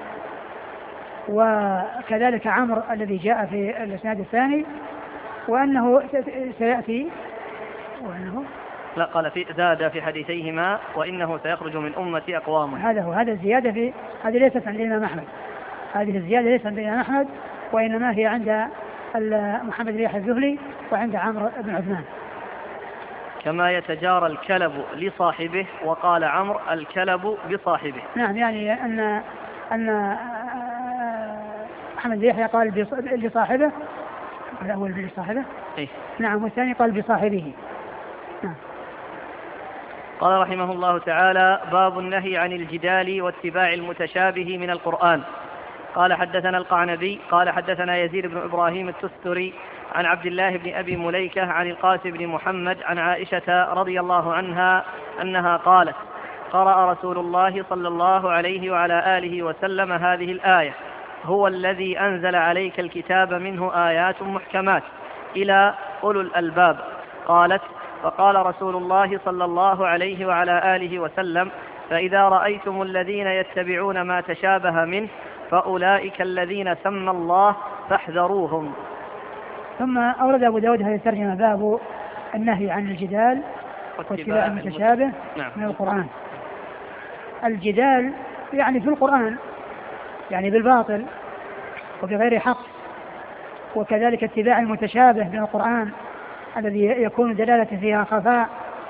[SPEAKER 2] وكذلك عمرو الذي جاء في الإسناد الثاني، وأنه سيأتي وأنه
[SPEAKER 1] لا قال في زاد في حديثيهما وإنه سيخرج من أمتي أقوام.
[SPEAKER 2] هذا هو هذا الزيادة في هذه ليست عند الإمام أحمد، هذه الزيادة ليست عند الإمام أحمد وإنما هي عند محمد بن يحيى الذهلي وعند عمرو بن عثمان.
[SPEAKER 1] كما يتجارى الكلب لصاحبه، وقال عمرو الكلب بصاحبه.
[SPEAKER 2] نعم يعني أن أن محمد بن يحيى قال لصاحبه، الأول بصاحبه
[SPEAKER 1] إيه؟
[SPEAKER 2] نعم، والثاني قال بصاحبه. نعم.
[SPEAKER 1] قال رحمه الله تعالى باب النهي عن الجدال واتباع المتشابه من القرآن. قال حدثنا القعنبي قال حدثنا يزيد بن إبراهيم التستري عن عبد الله بن أبي مليكة عن القاسم بن محمد عن عائشة رضي الله عنها أنها قالت قرأ رسول الله صلى الله عليه وعلى آله وسلم هذه الآية: هو الذي أنزل عليك الكتاب منه آيات محكمات إلى أولو الألباب. قالت: فقال رسول الله صلى الله عليه وعلى آله وسلم: فإذا رأيتم الذين يتبعون ما تشابه منه فأولئك الذين سمى الله فاحذروهم.
[SPEAKER 2] ثم أورد أبو داود هذه الترجمة باب النهي عن الجدال واتباع المتشابه من القرآن. الجدال يعني في القرآن يعني بالباطل وبغير حق، وكذلك اتباع المتشابه من القرآن الذي يكون دلالة فيها خفاء،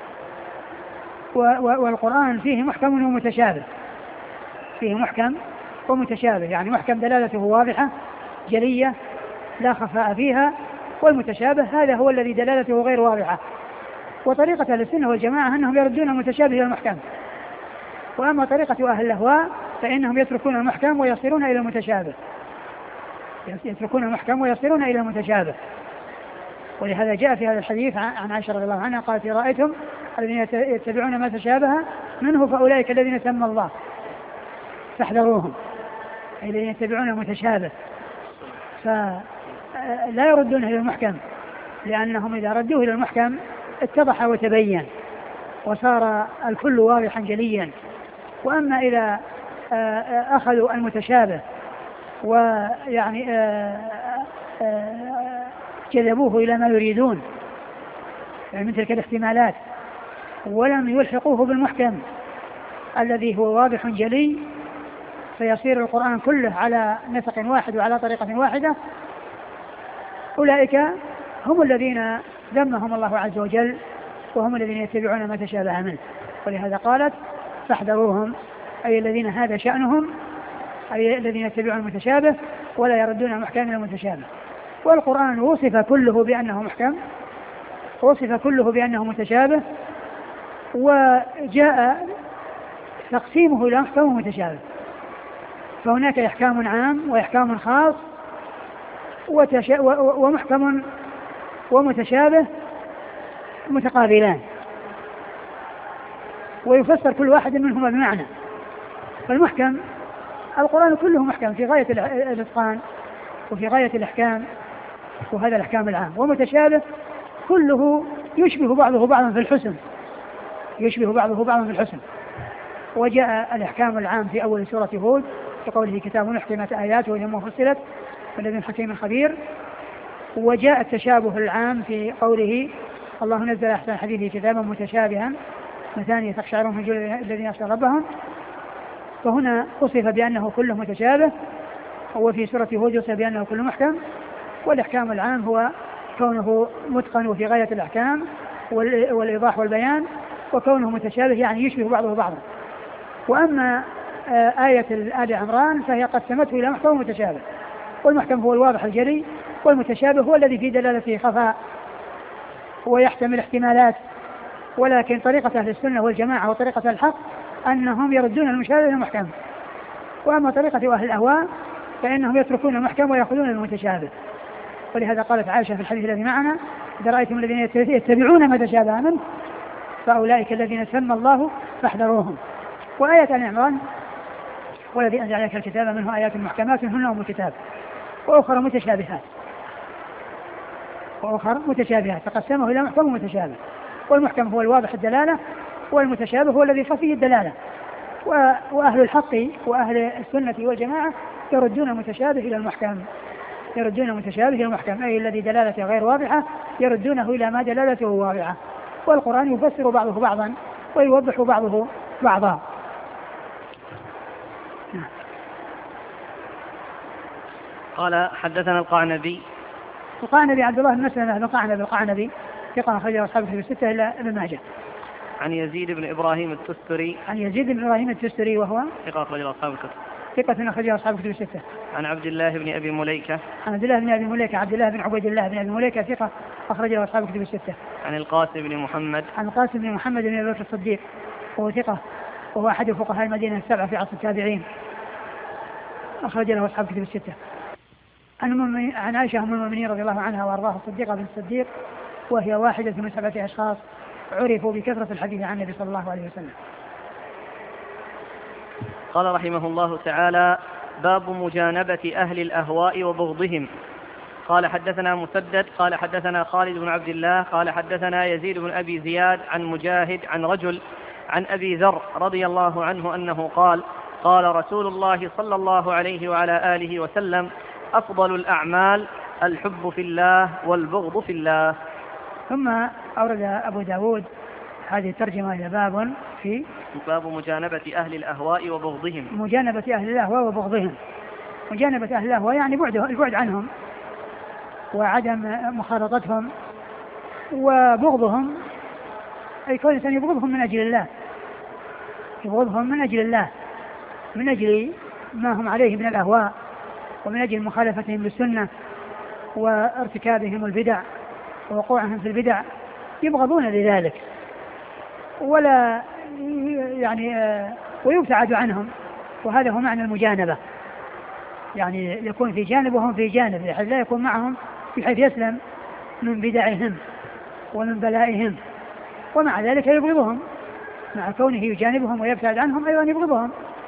[SPEAKER 2] والقرآن فيه محكم ومتشابه، فيه محكم ومتشابه، يعني محكم دلالته واضحة جلية لا خفاء فيها، والمتشابه هذا هو الذي دلالته غير واضحة. وطريقة أهل السنة والجماعة أنهم يردون المتشابه إلى المحكم، وأما طريقة أهل الأهواء فإنهم يتركون المحكم ويصيرون إلى المتشابه، يتركون المحكم ويصيرون إلى المتشابه. ولهذا جاء في هذا الحديث عن عائشة رضي الله عنها قالت: رأيتم الذين يتبعون ما تشابه منه فأولئك الذين سمى الله فاحذروهم، أي الذين يتبعون المتشابه فلا يردونه إلى المحكم، لأنهم إذا ردوه إلى المحكم اتضح وتبين وصار الكل واضحا جليا. وأما إذا أخذوا المتشابه ويعني جذبوه إلى ما يريدون يعني من تلك الاحتمالات ولم يلحقوه بالمحكم الذي هو واضح جلي، فيصير القرآن كله على نسق واحد وعلى طريقة واحدة، أولئك هم الذين ذمهم الله عز وجل وهم الذين يتبعون ما تشابه منه. ولهذا قالت: فاحذروهم، أي الذين هذا شأنهم، أي الذين يتبعون المتشابه ولا يردون محكم إلى المتشابه. والقرآن وصف كله بأنه محكم، وصف كله بأنه متشابه، وجاء تقسيمه إلى محكم ومتشابه، فهناك إحكام عام وإحكام خاص وتشا... ومحكم ومتشابه متقابلان، ويفسر كل واحد منهما بمعنى. فالمحكم القرآن كله محكم في غاية الإتقان وفي غاية الإحكام، وهذا الإحكام العام. ومتشابه كله يشبه بعضه بعضا في الحسن، يشبه بعضه بعضا في الحسن. وجاء الإحكام العام في أول سورة هود بقوله: كتاب أحكمت آياته ثم فصلت والذين حكيم خبير. وجاء التشابه العام في قوله الله نزل أحسن الحديث كتابا متشابها مثانية تقشعر من جلود الذين يخشون ربهم، فهنا وصف بأنه كله متشابه، وفي سورة هود وصف بأنه كله محكم. والإحكام العام هو كونه متقن في غاية الأحكام والإيضاح والبيان، وكونه متشابه يعني يشبه بعضه بعضا. وأما آية آل عمران فهي قسمته إلى محكم ومتشابه، والمحكم هو الواضح الجلي، والمتشابه هو الذي في دلالته خفاء ويحتمل احتمالات. ولكن طريقة أهل السنة والجماعة وطريقة الحق أنهم يردون المشابه إلى المحكم، وأما طريقة أهل الأهواء فإنهم يتركون المحكم ويأخذون المتشابه. ولهذا قالت عائشة في الحديث الذي معنا: إذا رأيتم الذين يتبعون ما تشابه منه فأولئك الذين سمى الله فاحذروهم. وآية آل عمران: والذي أنزل عليك الكتاب منه آيات محكمات هن أم الكتاب وأخرى متشابهات وأخرى متشابهات فقسمه إلى محكم ومتشابه. والمحكم هو الواضح الدلالة، والمتشابه هو الذي خفي الدلالة. وأهل الحق وأهل السنة والجماعة يردون المتشابه إلى المحكم، يردون المتشابه إلى المحكم، أي الذي دلالته غير واضحة يردونه إلى ما دلالته واضحة. والقرآن يفسر بعضه بعضا ويوضح بعضه بعضا.
[SPEAKER 1] قال حدثنا القعنبي.
[SPEAKER 2] القعنبي عبد الله بن مسلمة بن قعنبي القعنبي ثقة أخرجه أصحاب الكتب الستة إلا ابن ماجه.
[SPEAKER 1] عن يزيد بن إبراهيم التستري.
[SPEAKER 2] عن يزيد بن إبراهيم التستري وهو
[SPEAKER 1] ثقة أخرجه أصحاب الكتب.
[SPEAKER 2] ثقة أخرجه أصحاب الكتب الستة.
[SPEAKER 1] عن عبد الله بن أبي مليكة.
[SPEAKER 2] عن عبد الله بن أبي مليكة عبد الله بن عبيد الله بن أبي مليكة ثقة أخرجه أصحاب الكتب الستة.
[SPEAKER 1] عن القاسم بن محمد.
[SPEAKER 2] عن القاسم بن محمد بن أبي بكر الصديق وهو ثقة، وهو أحد فقهاء المدينة السبعة في عصر التابعين، أخرج له أصحاب الكتب الستة. عن عائشة أم المؤمنين رضي الله عنها وأرضاها الصديقة بنت الصديق، وهي واحدة من سبعة أشخاص عرفوا بكثرة الحديث عن النبي صلى الله عليه وسلم.
[SPEAKER 1] قال رحمه الله تعالى: باب مجانبة أهل الأهواء وبغضهم. قال حدثنا مسدد قال حدثنا خالد بن عبد الله قال حدثنا يزيد بن أبي زياد عن مجاهد عن رجل عن أبي ذر رضي الله عنه أنه قال: قال رسول الله صلى الله عليه وعلى آله وسلم: أفضل الأعمال الحب في الله والبغض في الله.
[SPEAKER 2] ثم أورد أبو داود هذه الترجمة إلى باب في
[SPEAKER 1] باب مجانبة أهل الأهواء وبغضهم.
[SPEAKER 2] مجانبة أهل الأهواء وبغضهم. مجانبة أهل الأهواء يعني بعده البعد عنهم وعدم مخالطتهم، وبغضهم أي كون الإنسان يبغضهم من أجل الله، يبغضهم من أجل الله، من أجل ما هم عليه من الأهواء، ومن أجل مخالفتهم للسنة وارتكابهم البدع ووقوعهم في البدع، يبغضون لذلك ولا يعني ويبتعد عنهم. وهذا هو معنى المجانبة، يعني يكون في جانب وهم في جانب، بحيث لا يكون معهم بحيث يسلم من بدعهم ومن بلائهم، ومع ذلك يبغضهم مع كونه يجانبهم ويبتعد عنهم أيضا يبغضهم،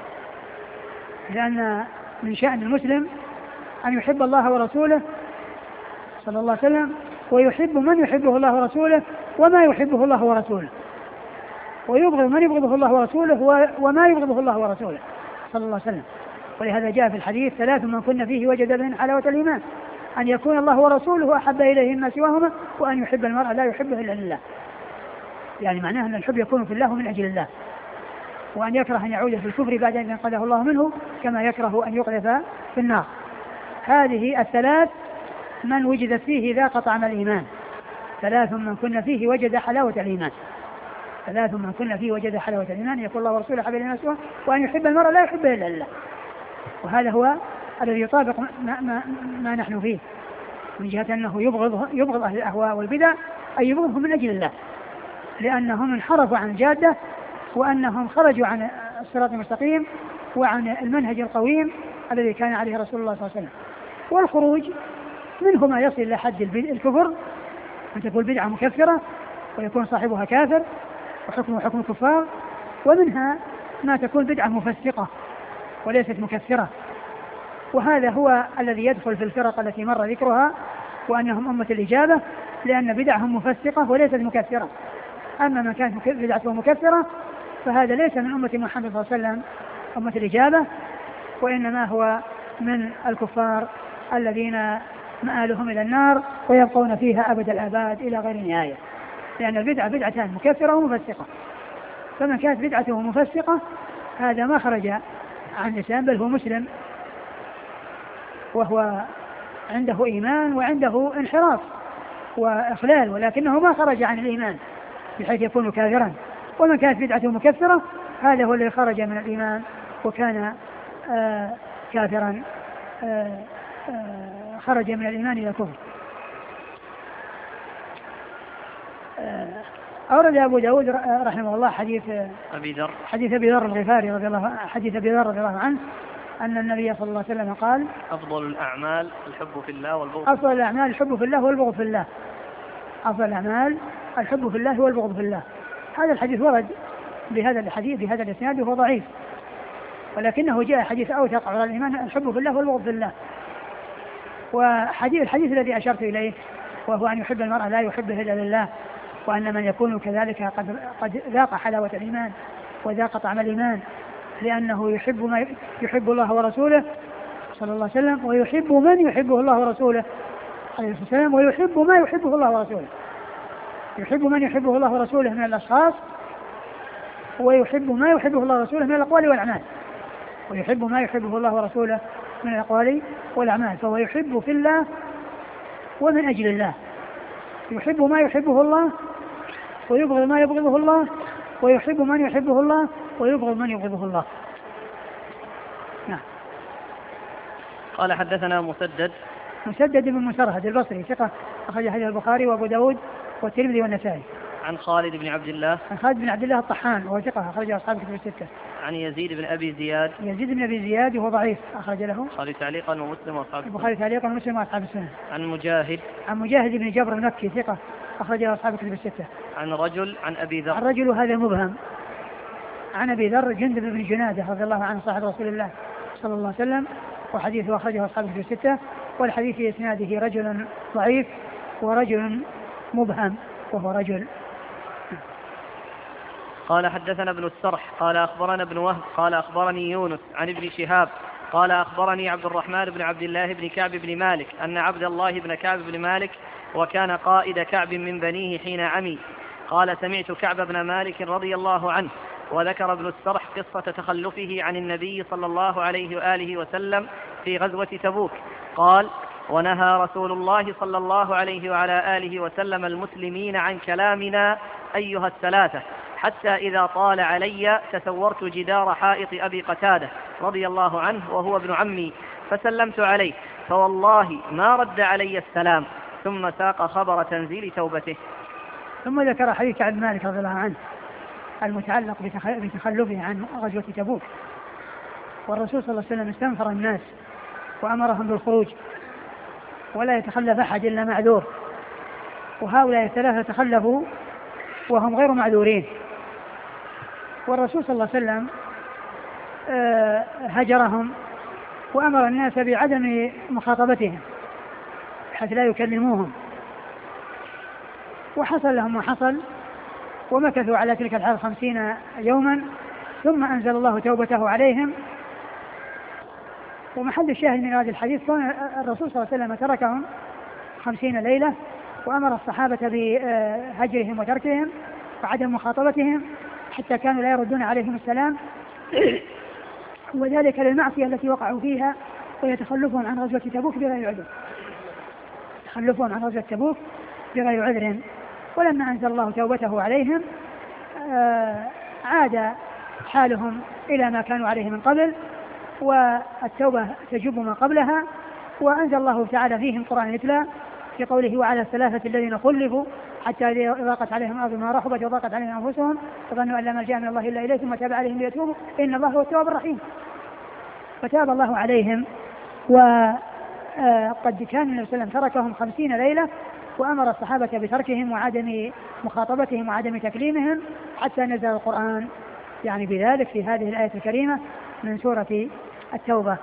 [SPEAKER 2] لأن من شأن المسلم أن يحب الله ورسوله صلى الله عليه وسلم، ويحب من يحبه الله ورسوله وما يحبه الله ورسوله، ويبغض من يبغضه الله ورسوله وما يبغضه الله ورسوله صلى الله عليه وسلم. ولهذا جاء في الحديث: ثلاث من كن فيه وجد بهن حلاوة الإيمان: أن يكون الله ورسوله أحب إليه مما سواهما، وأن يحب المرء لا يحبه إلا لله. يعني معناه أن الحب يكون في الله من أجل الله، وأن يكره أن يعود في الكفر بعد أن ينقذه الله منه، كما يكره أن يقذف في النار. هذه الثلاث من وجدت فيه ذاق طعم الإيمان. ثلاث من كن فيه وجد حلاوة الإيمان. ثلاث من كن فيه وجد حلاوة الإيمان: يكون الله ورسوله أحب إليه مما سواهما، وأن يحب المرء لا يحبه إلا لله. وهذا هو الذي يطابق ما, ما, ما نحن فيه، من جهة أنه يبغض, يبغض أهل الأهواء والبدع، أي يبغضهم من أجل الله، لأنهم انحرفوا عن الجادة، وأنهم خرجوا عن الصراط المستقيم وعن المنهج القويم الذي كان عليه رسول الله صلى الله عليه وسلم. والخروج منه ما يصل إلى حد الكفر، أن تكون بدعة مكفرة ويكون صاحبها كافر وحكمه حكم الكفار، ومنها ما تكون بدعة مفسقة وليست مكفرة. وهذا هو الذي يدخل في الفرق التي مر ذكرها، وأنهم أمة الإجابة، لأن بدعهم مفسقة وليست مكفرة. أما من كانت بدعته مكفرة فهذا ليس من أمة محمد صلى الله عليه وسلم أمة الإجابة، وإنما هو من الكفار الذين مآلهم إلى النار ويبقون فيها أبد الآباد إلى غير نهاية. لأن البدعة بدعتان مكفرة ومفسقة، فمن كانت بدعته مفسقة هذا ما خرج عن الإسلام بل هو مسلم وهو عنده إيمان وعنده انحراف وإخلال، ولكنه ما خرج عن الإيمان بحيث يكون كافرا. ومن كانت بدعته مكفرة هذا هو الذي خرج من الإيمان وكان آه كافرا آه آه خرج من الإيمان إلى الكفر. آه أورد أبو داود رحمه الله حديث
[SPEAKER 1] أبي ذر
[SPEAKER 2] حديث أبي ذر الغفاري رضي الله عنه حديث أبي ذر رضي الله عنه أن النبي صلى الله عليه وسلم قال:
[SPEAKER 1] أفضل الأعمال الحب في الله والبغض
[SPEAKER 2] أفضل الأعمال الحب في الله والبغض في الله. أفضل الأعمال الحب في الله والبغض في الله. هذا الحديث ورد بهذا الحديث بهذا الإسناد وهو ضعيف، ولكنه جاء حديث أوثق على الإيمان الحب في الله والبغض في الله. وحديث الحديث الذي أشرت إليه وهو أن يحب المرء لا يحبه إلا لله، وأن من يكون كذلك قد قد ذاق حلاوة الإيمان وذاق طعم الإيمان، لأنه يحب ما يحب الله ورسوله صلى الله عليه وسلم، ويحب من يحبه الله ورسوله عليه الصلاة والسلام، ويحب ما يحبه الله ورسوله. يحب من يحبه الله ورسوله من الأشخاص، ويحب ما يحبه الله ورسوله من الأقوال والأعمال. ويحب ما يحبه الله ورسوله من الأقوال والأعمال، فهو يحب في الله ومن أجل الله. يحب ما يحبه الله ويبغض ما يبغضه الله، ويحب من يحبه الله ويبغض من يبغضه الله. نعم.
[SPEAKER 1] قال: حدثنا مسدد
[SPEAKER 2] مسدد بن مسرهد البصري ثقة أخرج حديث البخاري وأبو داود والترمذي والنسائي.
[SPEAKER 1] عن خالد بن عبد الله
[SPEAKER 2] عن خالد بن عبد الله الطحان وهو ثقة أخرج أصحاب كتب الستة.
[SPEAKER 1] عن يزيد بن أبي زياد
[SPEAKER 2] يزيد بن أبي زياد وهو ضعيف أخرج له
[SPEAKER 1] البخاري تعليقا ومسلم وأصحاب
[SPEAKER 2] البخاري تعليقا ومسلم وأصحاب السنة.
[SPEAKER 1] عن مجاهد
[SPEAKER 2] عن مجاهد بن جبر المكي ثقة أخرج له أصحاب كتب الستة.
[SPEAKER 1] عن رجل عن أبي ذر
[SPEAKER 2] الرجل هذا مبهم. عن أبي ذر جندب بن جنادة رضي الله عنه صاحب رسول الله صلى الله عليه وسلم، وحديثه أخرجه أصحاب كتب الستة. والحديث في إسناده رجل ضعيف ورجل مبهم وهو رجل.
[SPEAKER 1] قال: حدثنا ابن السرح قال أخبرنا ابن وهب قال أخبرني يونس عن ابن شهاب قال أخبرني عبد الرحمن بن عبد الله بن كعب بن مالك أن عبد الله بن كعب بن مالك وكان قائد كعب من بنيه حين عمي قال: سمعت كعب بن مالك رضي الله عنه. وذكر ابن السرح قصة تخلفه عن النبي صلى الله عليه وآله وسلم في غزوة تبوك. قال: ونهى رسول الله صلى الله عليه وعلى آله وسلم المسلمين عن كلامنا أيها الثلاثة، حتى إذا طال علي تسورت جدار حائط أبي قتادة رضي الله عنه وهو ابن عمي فسلمت عليه، فوالله ما رد علي السلام، ثم ساق خبر تنزيل توبته.
[SPEAKER 2] ثم ذكر حديث كعب بن مالك رضي الله عنه المتعلق بتخلفه عن غزوة تبوك. والرسول صلى الله عليه وسلم استنفر الناس وأمرهم بالخروج ولا يتخلف أحد إلا معذور، وهؤلاء الثلاثة تخلفوا وهم غير معذورين. والرسول صلى الله عليه وسلم هجرهم وأمر الناس بعدم مخاطبتهم حتى لا يكلموهم، وحصل لهم ما حصل ومكثوا على تلك الحال خمسين يوما، ثم أنزل الله توبته عليهم. ومحل الشاهد من هذا الحديث كون الرسول صلى الله عليه وسلم تركهم خمسين ليلة وأمر الصحابة بهجرهم وتركهم وعدم مخاطبتهم حتى كانوا لا يردون عليهم السلام، وذلك للمعصية التي وقعوا فيها، ويتخلفون عن غزوة تبوك بغير عذر تخلفون عن غزوة تبوك بغير عذر. ولما أنزل الله توبته عليهم عاد حالهم إلى ما كانوا عليه من قبل، والتوبة تجب ما قبلها. وأنزل الله تعالى فيهم قرآن يتلى في قوله: وعلى الثلاثة الذين خلفوا حتى إذا ضاقت عليهم الأرض بما رحبت وضاقت عليهم أنفسهم وظنوا أن لا ملجأ من الله إلا إليه ثم تاب عليهم ليتوبوا إن الله هو التواب الرحيم. فتاب الله عليهم. وقد كان النبي صلى الله عليه وسلم تركهم خمسين ليلة وأمر الصحابة بتركهم وعدم مخاطبتهم وعدم تكليمهم حتى نزل القرآن يعني بذلك في هذه الآية الكريمة من سورة التوبة.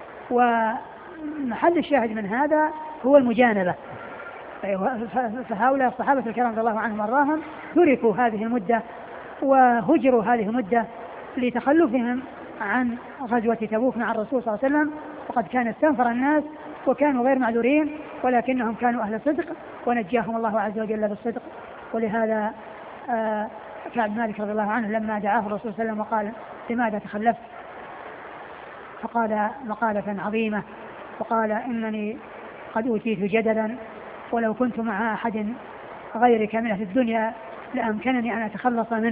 [SPEAKER 2] ومحل الشاهد من هذا هو المجانبة. فهؤلاء الصحابة الكرام رضي الله عنهم وارضاهم تركوا هذه المدة وهجروا هذه المدة لتخلفهم عن غزوة تبوك مع الرسول صلى الله عليه وسلم، وقد كان استنفر الناس وكانوا غير معذورين ولكنهم كانوا أهل صدق ونجاهم الله عز وجل بالصدق. ولهذا آه كعب مالك رضي الله عنه لما دعاه الرسول صلى الله عليه وسلم وقال لماذا تخلفت، فقال مقالة عظيمة وقال إنني قد أوتيت جدلا ولو كنت مع أحد غيرك من أهل الدنيا لأمكنني أن أتخلص منه،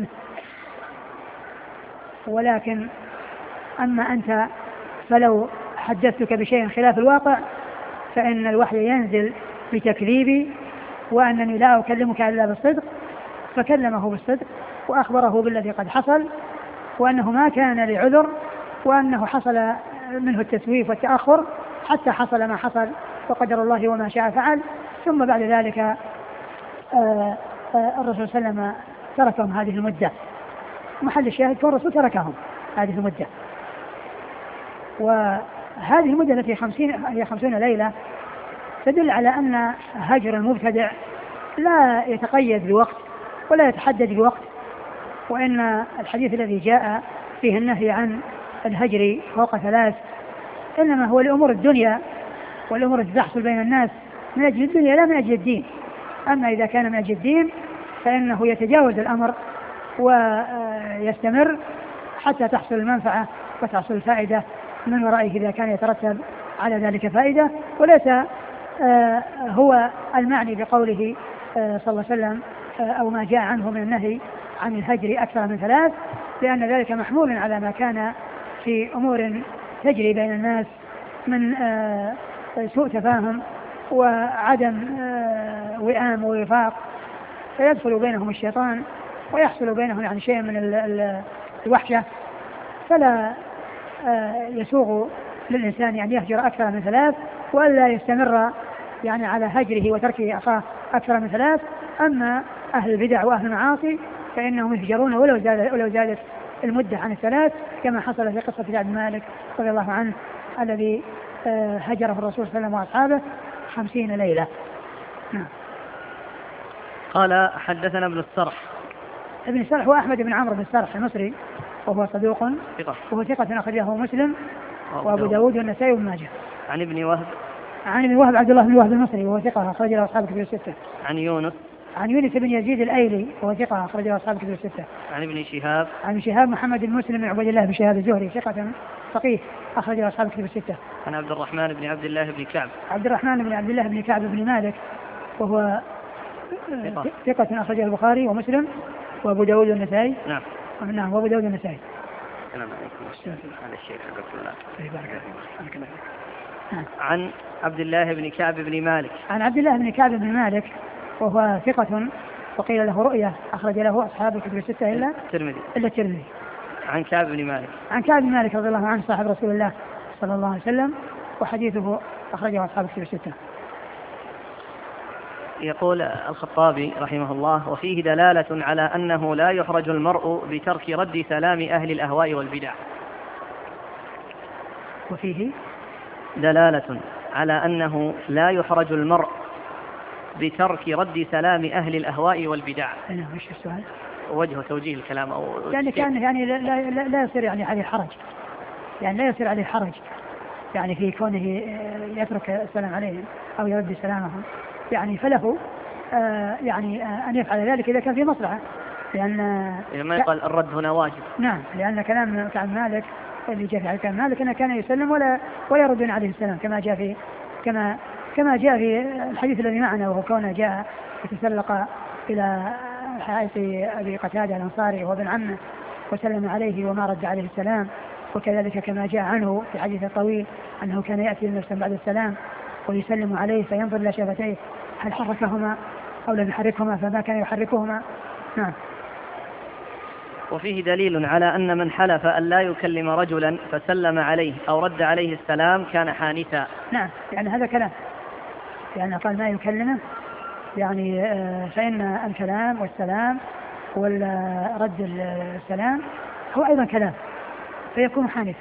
[SPEAKER 2] ولكن أما أنت فلو حدثتك بشيء خلاف الواقع فإن الوحي ينزل بتكذيبي وأنني لا أكلمك إلا بالصدق. فكلمه بالصدق وأخبره بالذي قد حصل وأنه ما كان لعذر وأنه حصل منه التسويف والتأخر حتى حصل ما حصل وقدر الله وما شاء فعل. ثم بعد ذلك آآ آآ الرسول صلى الله عليه وسلم تركهم هذه المدة. محل الشاهد كون الرسول تركهم هذه المدة، وهذه المدة التي خمسين هي خمسون ليلة تدل على أن هجر المبتدع لا يتقيد بوقت ولا يتحدد بوقت، وإن الحديث الذي جاء فيه النهي عن الهجر فوق ثلاث إنما هو لأمور الدنيا والأمور التي تحصل بين الناس من أجل الدنيا لا من أجل الدين. أما إذا كان من أجل الدين فإنه يتجاوز الأمر ويستمر حتى تحصل المنفعة وتحصل الفائدة من ورائه إذا كان يترتب على ذلك فائدة، وليس هو المعني بقوله صلى الله عليه وسلم أو ما جاء عنه من النهي عن الهجر أكثر من ثلاث، لأن ذلك محمول على ما كان في أمور تجري بين الناس من سوء تفاهم وعدم وئام ووفاق، فيدخل بينهم الشيطان ويحصل بينهم يعني شيء من الوحشة، فلا يسوغ للإنسان يعني يهجر أكثر من ثلاث ولا يستمر يعني على هجره وتركه أخاه أكثر من ثلاث. أما أهل البدع وأهل المعاصي فإنهم يهجرون ولو زادت, ولو زادت المدة عن الثلاث كما حصل في قصة كعب مالك رضي الله عنه الذي هجره الرسول صلى الله عليه وسلم وأصحابه خمسين ليلة.
[SPEAKER 1] قال حدثنا ابن السرح.
[SPEAKER 2] ابن السرح هو أحمد بن عمرو بن السرح المصري وهو صدوق وهو ثقة أخرجه مسلم وأبو داود والنسائي وابن ماجه.
[SPEAKER 1] عن ابن وهب
[SPEAKER 2] عن ابن وهب عبد الله بن وهب المصري وهو ثقة أخرجه أصحاب الكتب الستة.
[SPEAKER 1] عن يونس
[SPEAKER 2] عن يونس بن يزيد الأيلي وهو ثقة أخرجه أصحاب الكتب الستة.
[SPEAKER 1] عن ابن شهاب
[SPEAKER 2] عن شهاب محمد بن مسلم بن عبد الله بن شهاب الزهري ثقة فقيه أخرجه أصحاب الكتب الستة.
[SPEAKER 1] عن عبد الرحمن بن عبد الله بن كعب
[SPEAKER 2] عبد الرحمن بن عبد الله بن كعب بن مالك وهو ثقة أخرجه البخاري ومسلم وأبو داود والنسائي.
[SPEAKER 1] نعم
[SPEAKER 2] نعم وأبو داود والنسائي.
[SPEAKER 1] السلام عليكم. هذا الشيخ حقك الله.
[SPEAKER 2] نعم.
[SPEAKER 1] عن عبد الله بن كعب بن مالك.
[SPEAKER 2] عن عبد الله بن كعب بن مالك وهو ثقة وقيل له رؤية أخرج له أصحاب الكتب الستة إلا
[SPEAKER 1] الترمذي
[SPEAKER 2] إلا الترمذي.
[SPEAKER 1] عن كعب بن مالك.
[SPEAKER 2] عن كعب بن مالك رضي الله عنه صاحب رسول الله صلى الله عليه وسلم وحديثه أخرجه أصحاب الكتب الستة.
[SPEAKER 1] يقول الخطابي رحمه الله: وفيه دلالة على أنه لا يحرج المرء بترك رد سلام أهل الأهواء والبدع.
[SPEAKER 2] وفيه
[SPEAKER 1] دلالة على أنه لا يحرج المرء بترك رد سلام أهل الأهواء والبدع.
[SPEAKER 2] أنا وش السؤال؟
[SPEAKER 1] وجه توجيه الكلام أو
[SPEAKER 2] يعني كان يعني لا, لا, لا يصير يعني عليه حرج، يعني لا يصير عليه حرج يعني في كونه يترك السلام عليهم أو يرد سلامهم، يعني فله آه يعني آه أن يفعل ذلك إذا كان في مصلحة، لأن
[SPEAKER 1] ما يقال الرد هنا واجب.
[SPEAKER 2] نعم، لأن كلام كعب مالك اللي جاء في كلام مالك أنه كان يسلم ولا ولا يردون عليه السلام كما جاء في كما كما جاء في الحديث الذي معنا، وهو كونه جاء يتسلق إلى حائط أبي قتادة الأنصاري وهو ابن عمه وسلم عليه وما رد عليه السلام، وكذلك كما جاء عنه في حديث طويل أنه كان يأتي النبي بعد السلام ويسلم عليه فينظر إلى شفتيه هل حركهما أو لم يحركهما فما كان يحركهما. نعم.
[SPEAKER 1] وفيه دليل على أن من حلف أن لا يكلم رجلا فسلم عليه أو رد عليه السلام كان حانثا.
[SPEAKER 2] نعم، يعني هذا كلام، يعني قال ما يكلمه يعني فإن الكلام والسلام والرد السلام هو أيضا كلام فيكون حانثا،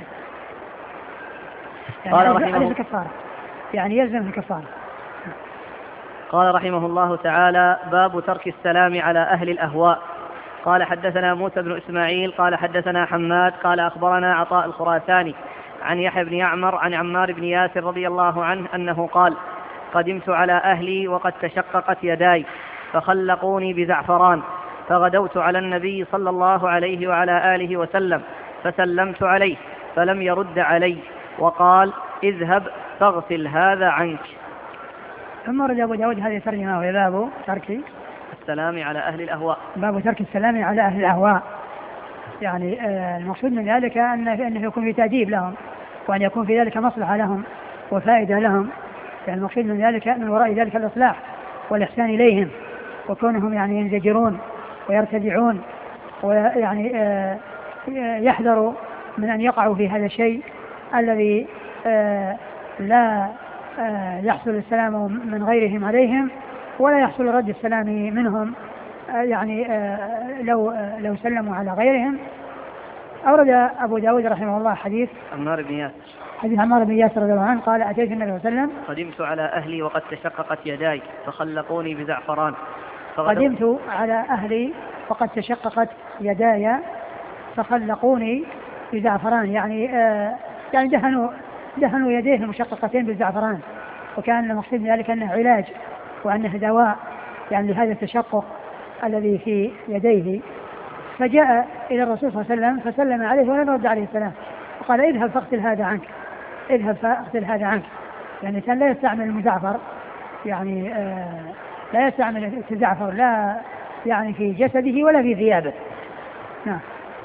[SPEAKER 2] يعني
[SPEAKER 1] قال
[SPEAKER 2] عليه
[SPEAKER 1] رحمه
[SPEAKER 2] الكفارة، يعني يلزم الكفارة.
[SPEAKER 1] قال رحمه الله تعالى: باب ترك السلام على أهل الأهواء. قال حدثنا موسى بن إسماعيل قال حدثنا حماد قال أخبرنا عطاء الخراساني عن يحيى بن يعمر عن عمار بن ياسر رضي الله عنه أنه قال: قدمت على أهلي وقد تشققت يداي فخلقوني بزعفران، فغدوت على النبي صلى الله عليه وعلى آله وسلم فسلمت عليه فلم يرد علي، وقال: اذهب فاغسل هذا عنك.
[SPEAKER 2] ثم رد أبو داود هذه الترجمة وهي باب ترك
[SPEAKER 1] السلام على أهل الأهواء.
[SPEAKER 2] باب ترك السلام على أهل الأهواء. يعني آه المقصود من ذلك أن أنه يكون في تأديب لهم، وأن يكون في ذلك مصلحة لهم وفائدة لهم. يعني المقصود من ذلك من وراء ذلك الإصلاح والإحسان إليهم، وكونهم يعني ينزجرون ويرتدعون، ويعني آه يحذروا من أن يقعوا في هذا الشيء الذي آه لا آه يحصل السلام من غيرهم عليهم، ولا يحصل رد السلام منهم آه يعني آه لو آه لو سلموا على غيرهم. أورد أبو داود رحمه الله حديث
[SPEAKER 1] عمار بن ياسر
[SPEAKER 2] حديث عمار بن ياسر رضي الله عنه قال: أتيت النبي صلى الله عليه وسلم
[SPEAKER 1] قدمت على أهلي وقد تشققت يداي فخلقوني بزعفران.
[SPEAKER 2] قدمت على أهلي وقد تشققت يداي فخلقوني بزعفران، يعني آه يعني دهنوا دهنوا يديه المشققتين بالزعفران، وكان المقصود من ذلك أنه علاج وأنه دواء يعني لهذا التشقق الذي في يديه. فجاء إلى الرسول صلى الله عليه وسلم فسلم عليه ولم يرد عليه السلام، وقال: اذهب فاغسل هذا عنك، اذهب فاغسل هذا عنك. يعني كان لا يستعمل المزعفر، يعني آه لا يستعمل التزعفر لا يعني في جسده ولا في ثيابه. نعم.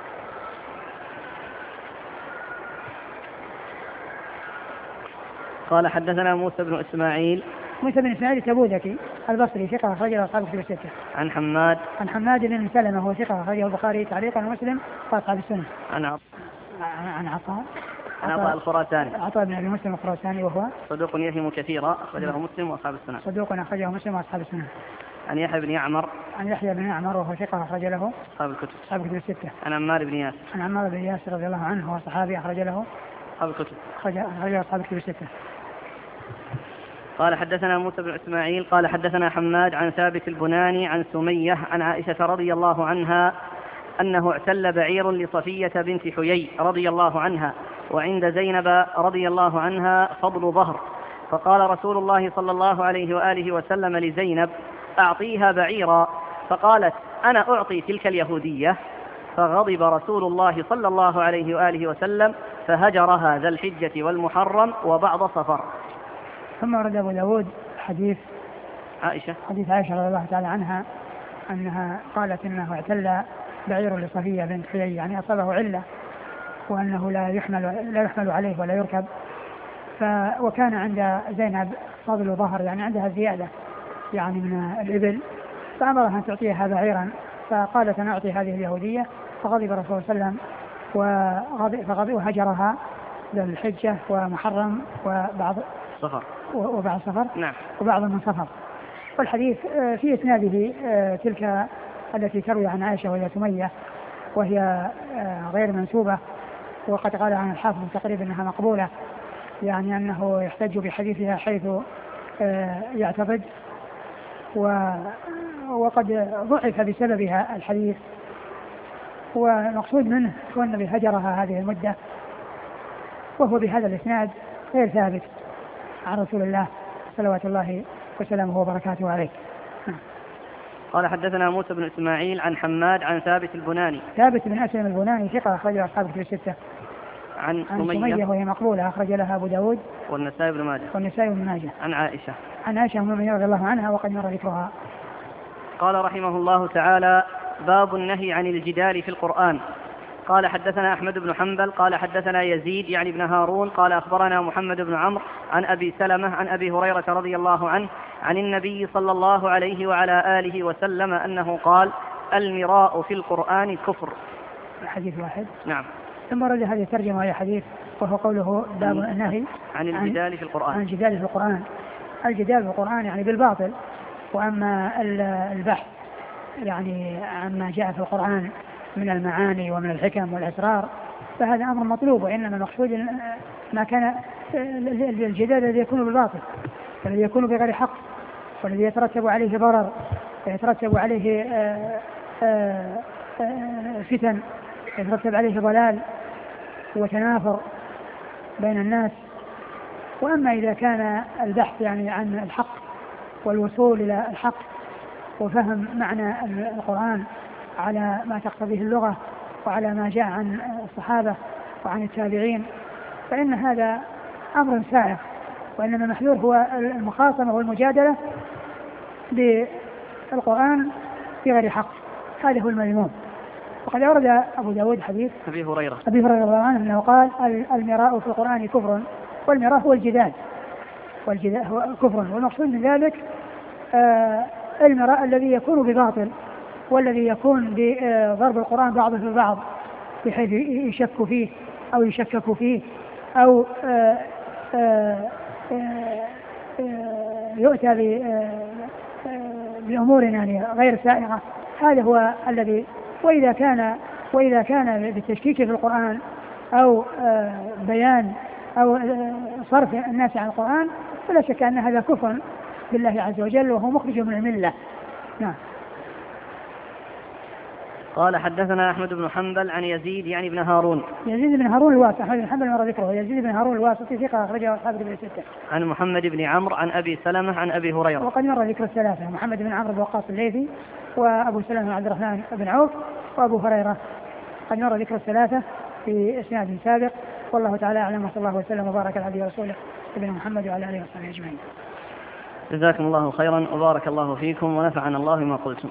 [SPEAKER 1] قال: حدثنا موسى بن إسماعيل
[SPEAKER 2] موسى بن إسماعيل التبوذكي البصري ثقة أخرجه أصحاب الكتب الستة.
[SPEAKER 1] عن حماد
[SPEAKER 2] عن حماد بن سلمة وهو ثقة أخرجه البخاري تعليقا ومسلم وأصحاب السنة.
[SPEAKER 1] عن عطاء
[SPEAKER 2] عن عطاء
[SPEAKER 1] عن عطاء الخراساني
[SPEAKER 2] عطاء بن أبي مسلم الخراساني وهو
[SPEAKER 1] صدوق يهم كثيرا أخرجه مسلم وأصحاب السنة.
[SPEAKER 2] صدوق أخرجه مسلم وأصحاب السنة.
[SPEAKER 1] عن يحيى بن يعمر
[SPEAKER 2] عن يحيى بن يعمر وهو ثقة أخرج له
[SPEAKER 1] أصحاب الكتب
[SPEAKER 2] أصحاب الكتب الستة.
[SPEAKER 1] عن عمار بن ياسر
[SPEAKER 2] عن عمار بن ياسر رضي الله عنه وهو صحابي أخرج له
[SPEAKER 1] أصحاب الكتب
[SPEAKER 2] أخرج أصحاب الكتب الستة.
[SPEAKER 1] قال: حدثنا موسى بن إسماعيل قال: حدثنا حماد عن ثابت البناني عن سمية عن عائشة رضي الله عنها أنه اعتل بعير لصفية بنت حيي رضي الله عنها، وعند زينب رضي الله عنها فضل ظهر، فقال رسول الله صلى الله عليه وآله وسلم لزينب: أعطيها بعيرا، فقالت: أنا أعطي تلك اليهودية، فغضب رسول الله صلى الله عليه وآله وسلم فهجرها ذا الحجة والمحرم وبعض صفر.
[SPEAKER 2] ثم ورد أبو داود حديث
[SPEAKER 1] عائشة
[SPEAKER 2] حديث عائشة رضي الله تعالى عنها أنها قالت إنه اعتل بعير لصفية بنت حيي، يعني أصابه علة وأنه لا يحمل لا يحمل عليه ولا يركب. ف وكان عند زينب فضل ظهر، يعني عندها زيادة يعني من الإبل، فأمرها أن تعطيها بعيرا، فقالت أنا أعطي هذه اليهودية، فغضب الرسول صلى الله عليه وسلم فغضب وهجرها ذا الحجة ومحرم وبعض
[SPEAKER 1] صفر
[SPEAKER 2] وبعض صفر
[SPEAKER 1] نعم
[SPEAKER 2] وبعض من صفر. والحديث في إسناده تلك التي تروي عن عائشة وهي سمية وهي غير منسوبة، وقد قال عن الحافظ تقريبا أنها مقبولة، يعني أنه يحتج بحديثها حيث يعتقد، وقد ضعف بسببها الحديث، والمقصود منه هو النبي هجرها هذه المدة، وهو بهذا الإسناد غير ثابت عن رسول الله صلوات الله وسلامه وبركاته عليه.
[SPEAKER 1] قال: حدثنا موسى بن إسماعيل عن حماد عن ثابت البناني
[SPEAKER 2] ثابت بن أسلم البناني ثقة أخرجه أصحاب الكتب الستة.
[SPEAKER 1] عن
[SPEAKER 2] سمية وهي مقبولة أخرج لها أبو داود
[SPEAKER 1] والنسائي بن ماجه
[SPEAKER 2] والنسائي بن ماجه.
[SPEAKER 1] عن عائشة
[SPEAKER 2] عن عائشة أم المؤمنين رضي الله عنها وقد مر ذكرها.
[SPEAKER 1] قال رحمه الله تعالى: باب النهي عن الجدال في القرآن. قال: حدثنا أحمد بن حنبل قال: حدثنا يزيد يعني ابن هارون قال: أخبرنا محمد بن عمرو عن أبي سلمة عن أبي هريرة رضي الله عنه عن النبي صلى الله عليه وعلى آله وسلم أنه قال: المراء في القرآن كفر.
[SPEAKER 2] حديث واحد.
[SPEAKER 1] نعم.
[SPEAKER 2] ثم رد هذه الترجمة وهي حديث، وهو قوله باب النهي
[SPEAKER 1] عن الجدال في القرآن.
[SPEAKER 2] عن الجدال في القرآن. الجدال في القرآن يعني بالباطل، وأما البحث يعني عما جاء في القرآن من المعاني ومن الحكم والأسرار فهذا أمر مطلوب، وإنما المقصود ما كان الجدال الذي يكون بالباطل، الذي يكون بغير حق، والذي يترتب عليه ضرر ويترتب عليه آآ آآ فتن، يترتب عليه ضلال وتنافر بين الناس. وأما إذا كان البحث يعني عن الحق والوصول إلى الحق وفهم معنى القرآن على ما تقتضيه اللغة وعلى ما جاء عن الصحابة وعن التابعين، فإن هذا أمر سائغ، وإنما المحذور هو المخاصمة والمجادلة بالقرآن بغير حق، هذا هو المذموم. وقد أورد أبو داود حديث
[SPEAKER 1] أبي هريرة
[SPEAKER 2] أبي هريرة رضي الله عنه أنه قال المراء في القرآن كفر، والمراء هو الجدال، والجدال هو كفر، والمقصود من ذلك آه المراء الذي يكون بباطل، والذي يكون بضرب القرآن بعضه في بعض بحيث يشك فيه أو يشكك فيه أو آه آه آه يؤتى بأمور يعني غير سائغة، هذا هو الذي. وإذا كان وإذا كان بالتشكيك في القرآن أو بيان أو صرف الناس عن القرآن فلا شك أن هذا كفر بالله عز وجل وهو مخرج من الملة. نعم.
[SPEAKER 1] قال حدثنا أحمد بن حنبل عن يزيد يعني بن هارون
[SPEAKER 2] يزيد بن هارون الواسطي. أحمد بن حنبل مر ذكره. يزيد بن هارون الواسطي ثقة أخرجه أصحاب الكتب الستة.
[SPEAKER 1] عن محمد بن عمرو عن أبي سلمة عن أبي هريرة.
[SPEAKER 2] وقد مر ذكر الثلاثة، محمد بن عمرو بن وقاص الليثي وأبو سلمة عبد الرحمن بن عوف وأبو هريرة، قد مر ذكر الثلاثة في إسناد سابق. والله تعالى أعلم، وصلى الله وسلم وبارك على عبده ورسوله نبينا محمد وعلى آله وصحبه أجمعين.
[SPEAKER 1] جزاكم الله خيرا وبارك الله فيكم ونفعنا الله بما قلتم.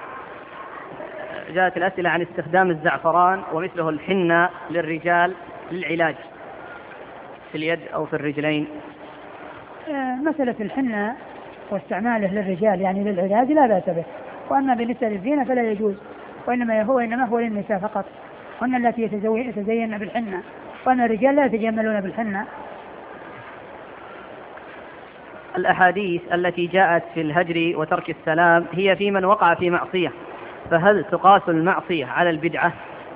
[SPEAKER 1] جاءت الأسئلة عن استخدام الزعفران ومثله الحنة للرجال للعلاج في اليد أو في الرجلين.
[SPEAKER 2] مسألة الحنة واستعماله للرجال يعني للعلاج لا بأس به، وأما بالنسبة للزينة فلا يجوز، وإنما هو إنما هو للنساء فقط، وأن التي يتزين بالحنة، وأن الرجال لا يتجملون بالحنة.
[SPEAKER 1] الأحاديث التي جاءت في الهجر وترك السلام هي في من وقع في معصية، فهل تقاس المعصية على البدعة؟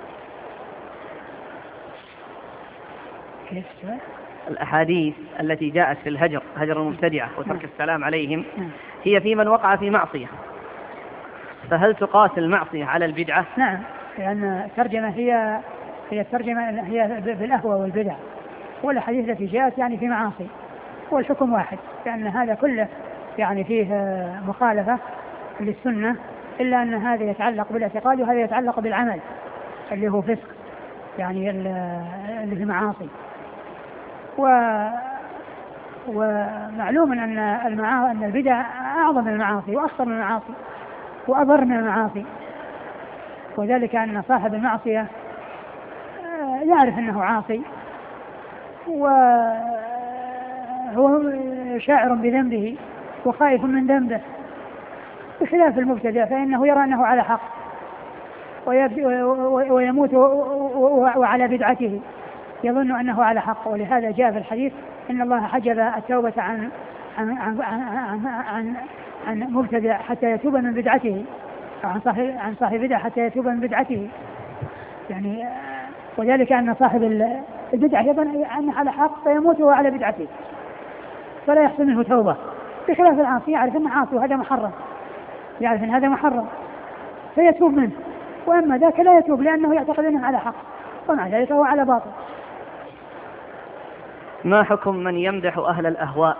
[SPEAKER 2] كيف سؤال؟
[SPEAKER 1] الأحاديث التي جاءت في الهجر، هجر المبتدعة وترك السلام عليهم، هي في من وقع في معصية، فهل تقاس المعصية على البدعة؟
[SPEAKER 2] نعم، لأن الترجمة هي هي الترجمة هي بالأهوى والبدع، والأحاديث التي جاءت يعني في معاصي، والحكم واحد، لأن هذا كله يعني فيه مخالفة للسنة، إلا أن هذا يتعلق بالاعتقاد وهذا يتعلق بالعمل اللي هو فسق، يعني اللي في معاصي. و ومعلوم أن المعاصي أن البدع أعظم من المعاصي وأخطر من المعاصي وأضر من المعاصي، وذلك أن صاحب المعصية يعرف أنه عاصي وهو شاعر بذنبه وخائف من ذنبه، بخلاف المبتدع فإنه يرى أنه على حق ويموت وعلى بدعته، يظن أنه على حق. ولهذا جاء في الحديث إن الله حجب التوبة عن عن عن عن, عن, عن مبتدع حتى يتوب من بدعته، عن صاحب عن صاحب بدعة حتى يتوب من بدعته، يعني وذلك أن صاحب البدعة يظن أنه على حق فيموت وهو على بدعته فلا يحصل منه توبة، بخلاف العاصي يعرف أنه عاصي وهذا محرم، يعرف أن هذا محرم فيتوب منه، وأما ذاك لا يتوب لأنه يعتقد أنه على حق ومع ذلك هو على باطل.
[SPEAKER 1] ما حكم من يمدح أهل الأهواء؟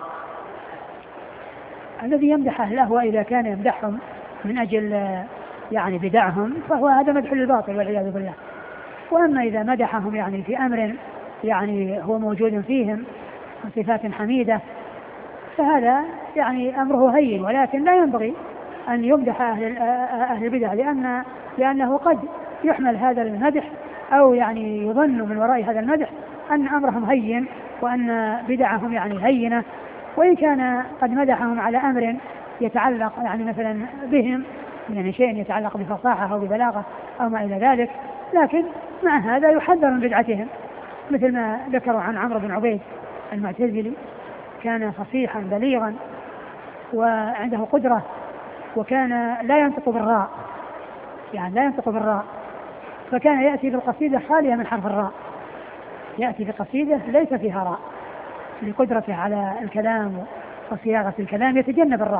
[SPEAKER 2] الذي يمدح أهل الأهواء إذا كان يمدحهم من أجل يعني بدعهم فهو هذا مدح للباطل والعياذ بالله. وأما إذا مدحهم يعني في أمر يعني هو موجود فيهم من صفات حميدة فهذا يعني أمره هين، ولكن لا ينبغي أن يمدح أهل أهل البدع، لأن لأنه قد يحمل هذا المدح أو يعني يظن من وراء هذا المدح أن أمرهم هين وأن بدعهم يعني هينة، وإن كان قد مدحهم على أمر يتعلق يعني مثلا بهم يعني شيء يتعلق بفصاحة أو ببلاغة أو ما إلى ذلك، لكن مع هذا يحذر من بدعتهم، مثل ما ذكروا عن عمرو بن عبيد المعتزلي، كان فصيحا بليغا وعنده قدرة وكان لا ينطق بالراء، يعني لا ينطق بالراء، فكان يأتي بالقصيدة خالية من حرف الراء، يأتي بقصيدة ليس فيها راء لقدرته على الكلام وصياغة الكلام، يتجنب الراء.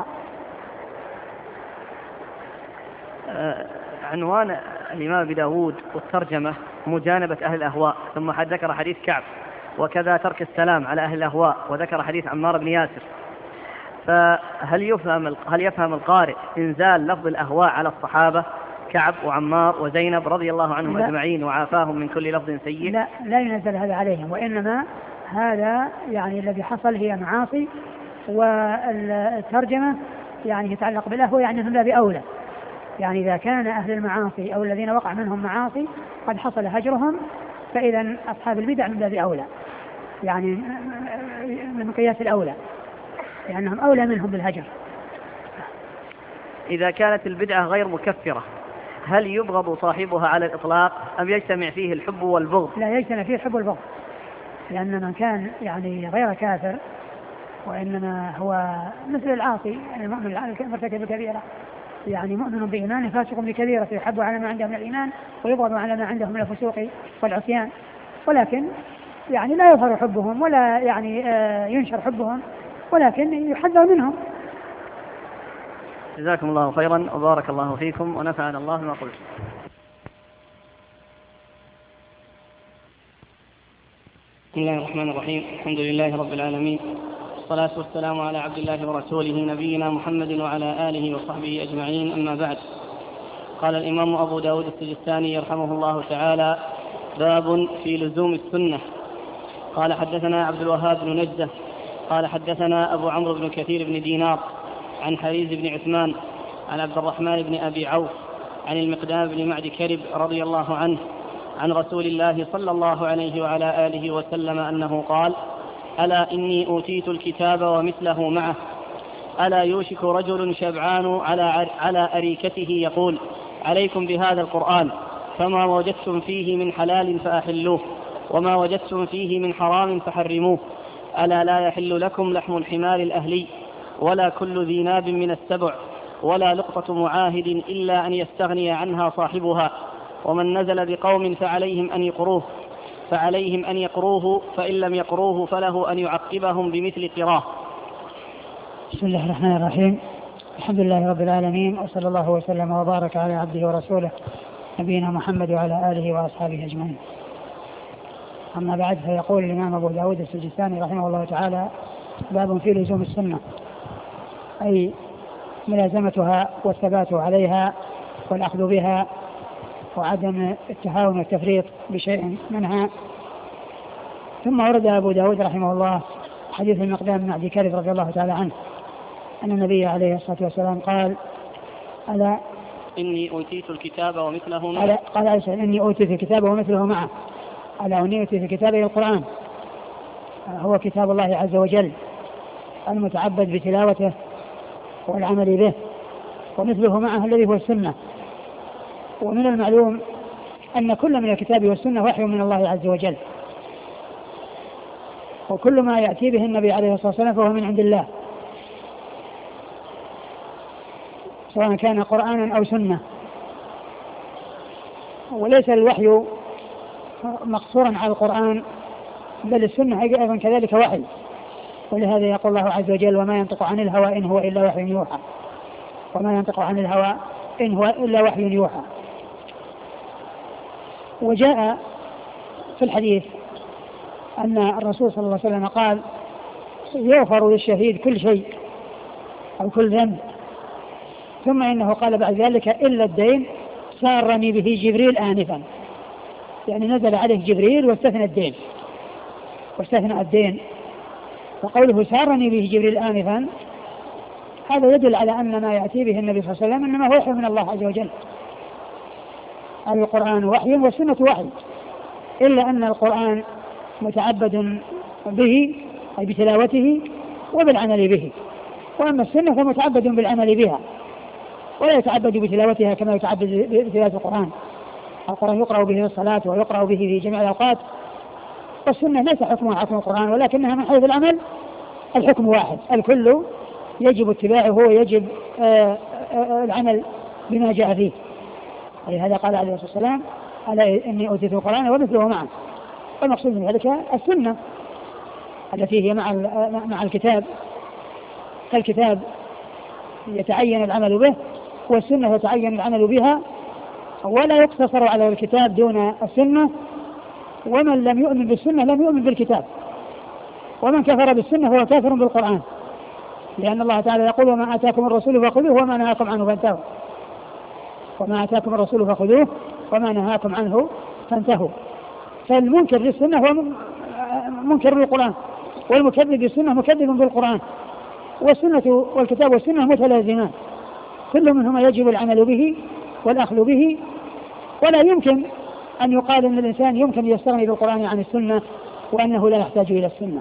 [SPEAKER 1] آه عنوان الإمام أبي داود والترجمة مجانبة أهل الأهواء، ثم ذكر حديث كعب وكذا ترك السلام على أهل الأهواء، وذكر حديث عمار بن ياسر. فهل يفهم هل يفهم القارئ إنزال لفظ الأهواء على الصحابة كعب وعمار وزينب رضي الله عنهم أجمعين وعافاهم من كل لفظ سيء؟
[SPEAKER 2] لا لا ينزل هذا عليهم، وإنما هذا يعني الذي حصل هي معاصي، والترجمة يعني يتعلق بالأهوى، يعني هم باب أولى. يعني إذا كان أهل المعاصي أو الذين وقع منهم معاصي قد حصل هجرهم، فإذا أصحاب البدع من باب أولى، يعني من قياس الأولى، لأنهم أولى منهم بالهجر.
[SPEAKER 1] إذا كانت البدعة غير مكفرة هل يبغض صاحبها على الإطلاق أم يجتمع فيه الحب والبغض؟
[SPEAKER 2] لا، يجتمع فيه الحب والبغض، لأن من كان يعني غير كافر وإنما هو مثل العاصي، يعني المؤمن مرتكب الكبيرة، يعني مؤمن بإيمانه فاسق بكبيرة، يحب على ما عنده من الإيمان ويبغض على ما عنده من الفسوق والعصيان، ولكن يعني لا يظهر حبهم ولا يعني ينشر حبهم، ولكن يحذر منهم.
[SPEAKER 1] جزاكم الله خيرا وبارك الله فيكم ونفعنا الله ما قلت. بسم الله الرحمن الرحيم. الحمد لله رب العالمين، والصلاة والسلام على عبد الله ورسوله نبينا محمد وعلى آله وصحبه أجمعين، أما بعد. قال الإمام أبو داود السجستاني يرحمه الله تعالى: باب في لزوم السنة. قال حدثنا عبد الوهاب بن نجدة قال حدثنا أبو عمرو بن كثير بن دينار عن حريز بن عثمان عن عبد الرحمن بن أبي عوف عن المقدام بن معد كرب رضي الله عنه عن رسول الله صلى الله عليه وعلى آله وسلم أنه قال: ألا إني أوتيت الكتاب ومثله معه، ألا يوشك رجل شبعان على على أريكته يقول: عليكم بهذا القرآن، فما وجدتم فيه من حلال فأحلوه، وما وجدتم فيه من حرام فحرموه، ألا لا يحل لكم لحم الحمار الأهلي، ولا كل ذي ناب من السبع، ولا لقطة معاهد إلا أن يستغني عنها صاحبها، ومن نزل بقوم فعليهم أن يقروه فعليهم أن يقروه فإن لم يقروه فله أن يعقبهم بمثل قراه.
[SPEAKER 2] بسم الله الرحمن الرحيم. الحمد لله رب العالمين، وصلى الله وسلم وبارك على عبده ورسوله نبينا محمد وعلى آله وأصحابه أجمعين. أما بعد، فيقول الإمام أبو داود السجستاني رحمه الله تعالى: باب في لزوم السنة، أي ملازمتها والثبات عليها والأخذ بها وعدم التهاون والتفريط بشيء منها. ثم ورد أبو داود رحمه الله حديث المقدام بن معد كرب رضي الله تعالى عنه أن النبي عليه الصلاة والسلام قال: ألا
[SPEAKER 1] إني أوتيت الكتاب ومثله معه.
[SPEAKER 2] قال عيسى: إني أوتيت الكتاب ومثله معه. ألا إني أوتيت الكتاب القرآن، هو كتاب الله عز وجل المتعبد بتلاوته والعمل به، ومثله معه الذي هو السنة. ومن المعلوم أن كل من الكتاب والسنة وحي من الله عز وجل، وكل ما يأتي به النبي عليه الصلاة والسلام فهو من عند الله، سواء كان قرآنا أو سنة. وليس الوحي مقصورا على القرآن، بل السنة أيضا كذلك وحي. ولهذا يقول الله عز وجل: وما ينطق عن الهوى إن هو إلا وحي يوحى. وما ينطق عن الهوى إن هو إلا وحي يوحى. وجاء في الحديث أن الرسول صلى الله عليه وسلم قال: يغفر للشهيد كل شيء أو كل ذنب، ثم إنه قال بعد ذلك: إلا الدين سارني به جبريل آنفا. يعني نزل عليه جبريل واستثنى الدين واستثنى الدين فقوله سارني به جبريل آنفا هذا يدل على أن ما يأتي به النبي صلى الله عليه وسلم إنما هو وحي من الله عز وجل. القرآن وحي والسنة وحي، إلا أن القرآن متعبد به أي بتلاوته وبالعمل به، وأما السنة فمتعبد بالعمل بها ولا يتعبد بتلاوتها كما يتعبد بتلاوة القرآن. القرآن يقرأ به في الصلاة ويقرأ به في جميع الأوقات، والسنة ليس حكمها حكم القرآن، ولكنها من حيث العمل الحكم واحد، الكل يجب اتباعه ويجب آآ آآ العمل بما جاء فيه. ولهذا قال عليه الصلاة والسلام: ألا إني أوتيت القرآن ومثله معه. والمقصود من ذلك السنة التي هي مع مع الكتاب، فالكتاب يتعين العمل به والسنة يتعين العمل بها، ولا يقتصر على الكتاب دون السنة، ومن لم يؤمن بالسنة لم يؤمن بالكتاب، ومن كفر بالسنة هو كافر بالقرآن، لأن الله تعالى يقول وما آتاكم الرسول فخذوه وما نهاكم عنه فانتهوا، وما آتاكم الرسول فخذوه وما نهاكم عنه فانتهوا. فالمنكر للسنة هو منكر بالقرآن، والمكذب بالسنة مكذب بالقرآن، والسنة والكتاب والسنة متلازمان، كل منهما يجب العمل به والأخذ به، ولا يمكن أن يقال أن الإنسان يمكن يستغني بالقرآن عن السنة وأنه لا يحتاج إلى السنة.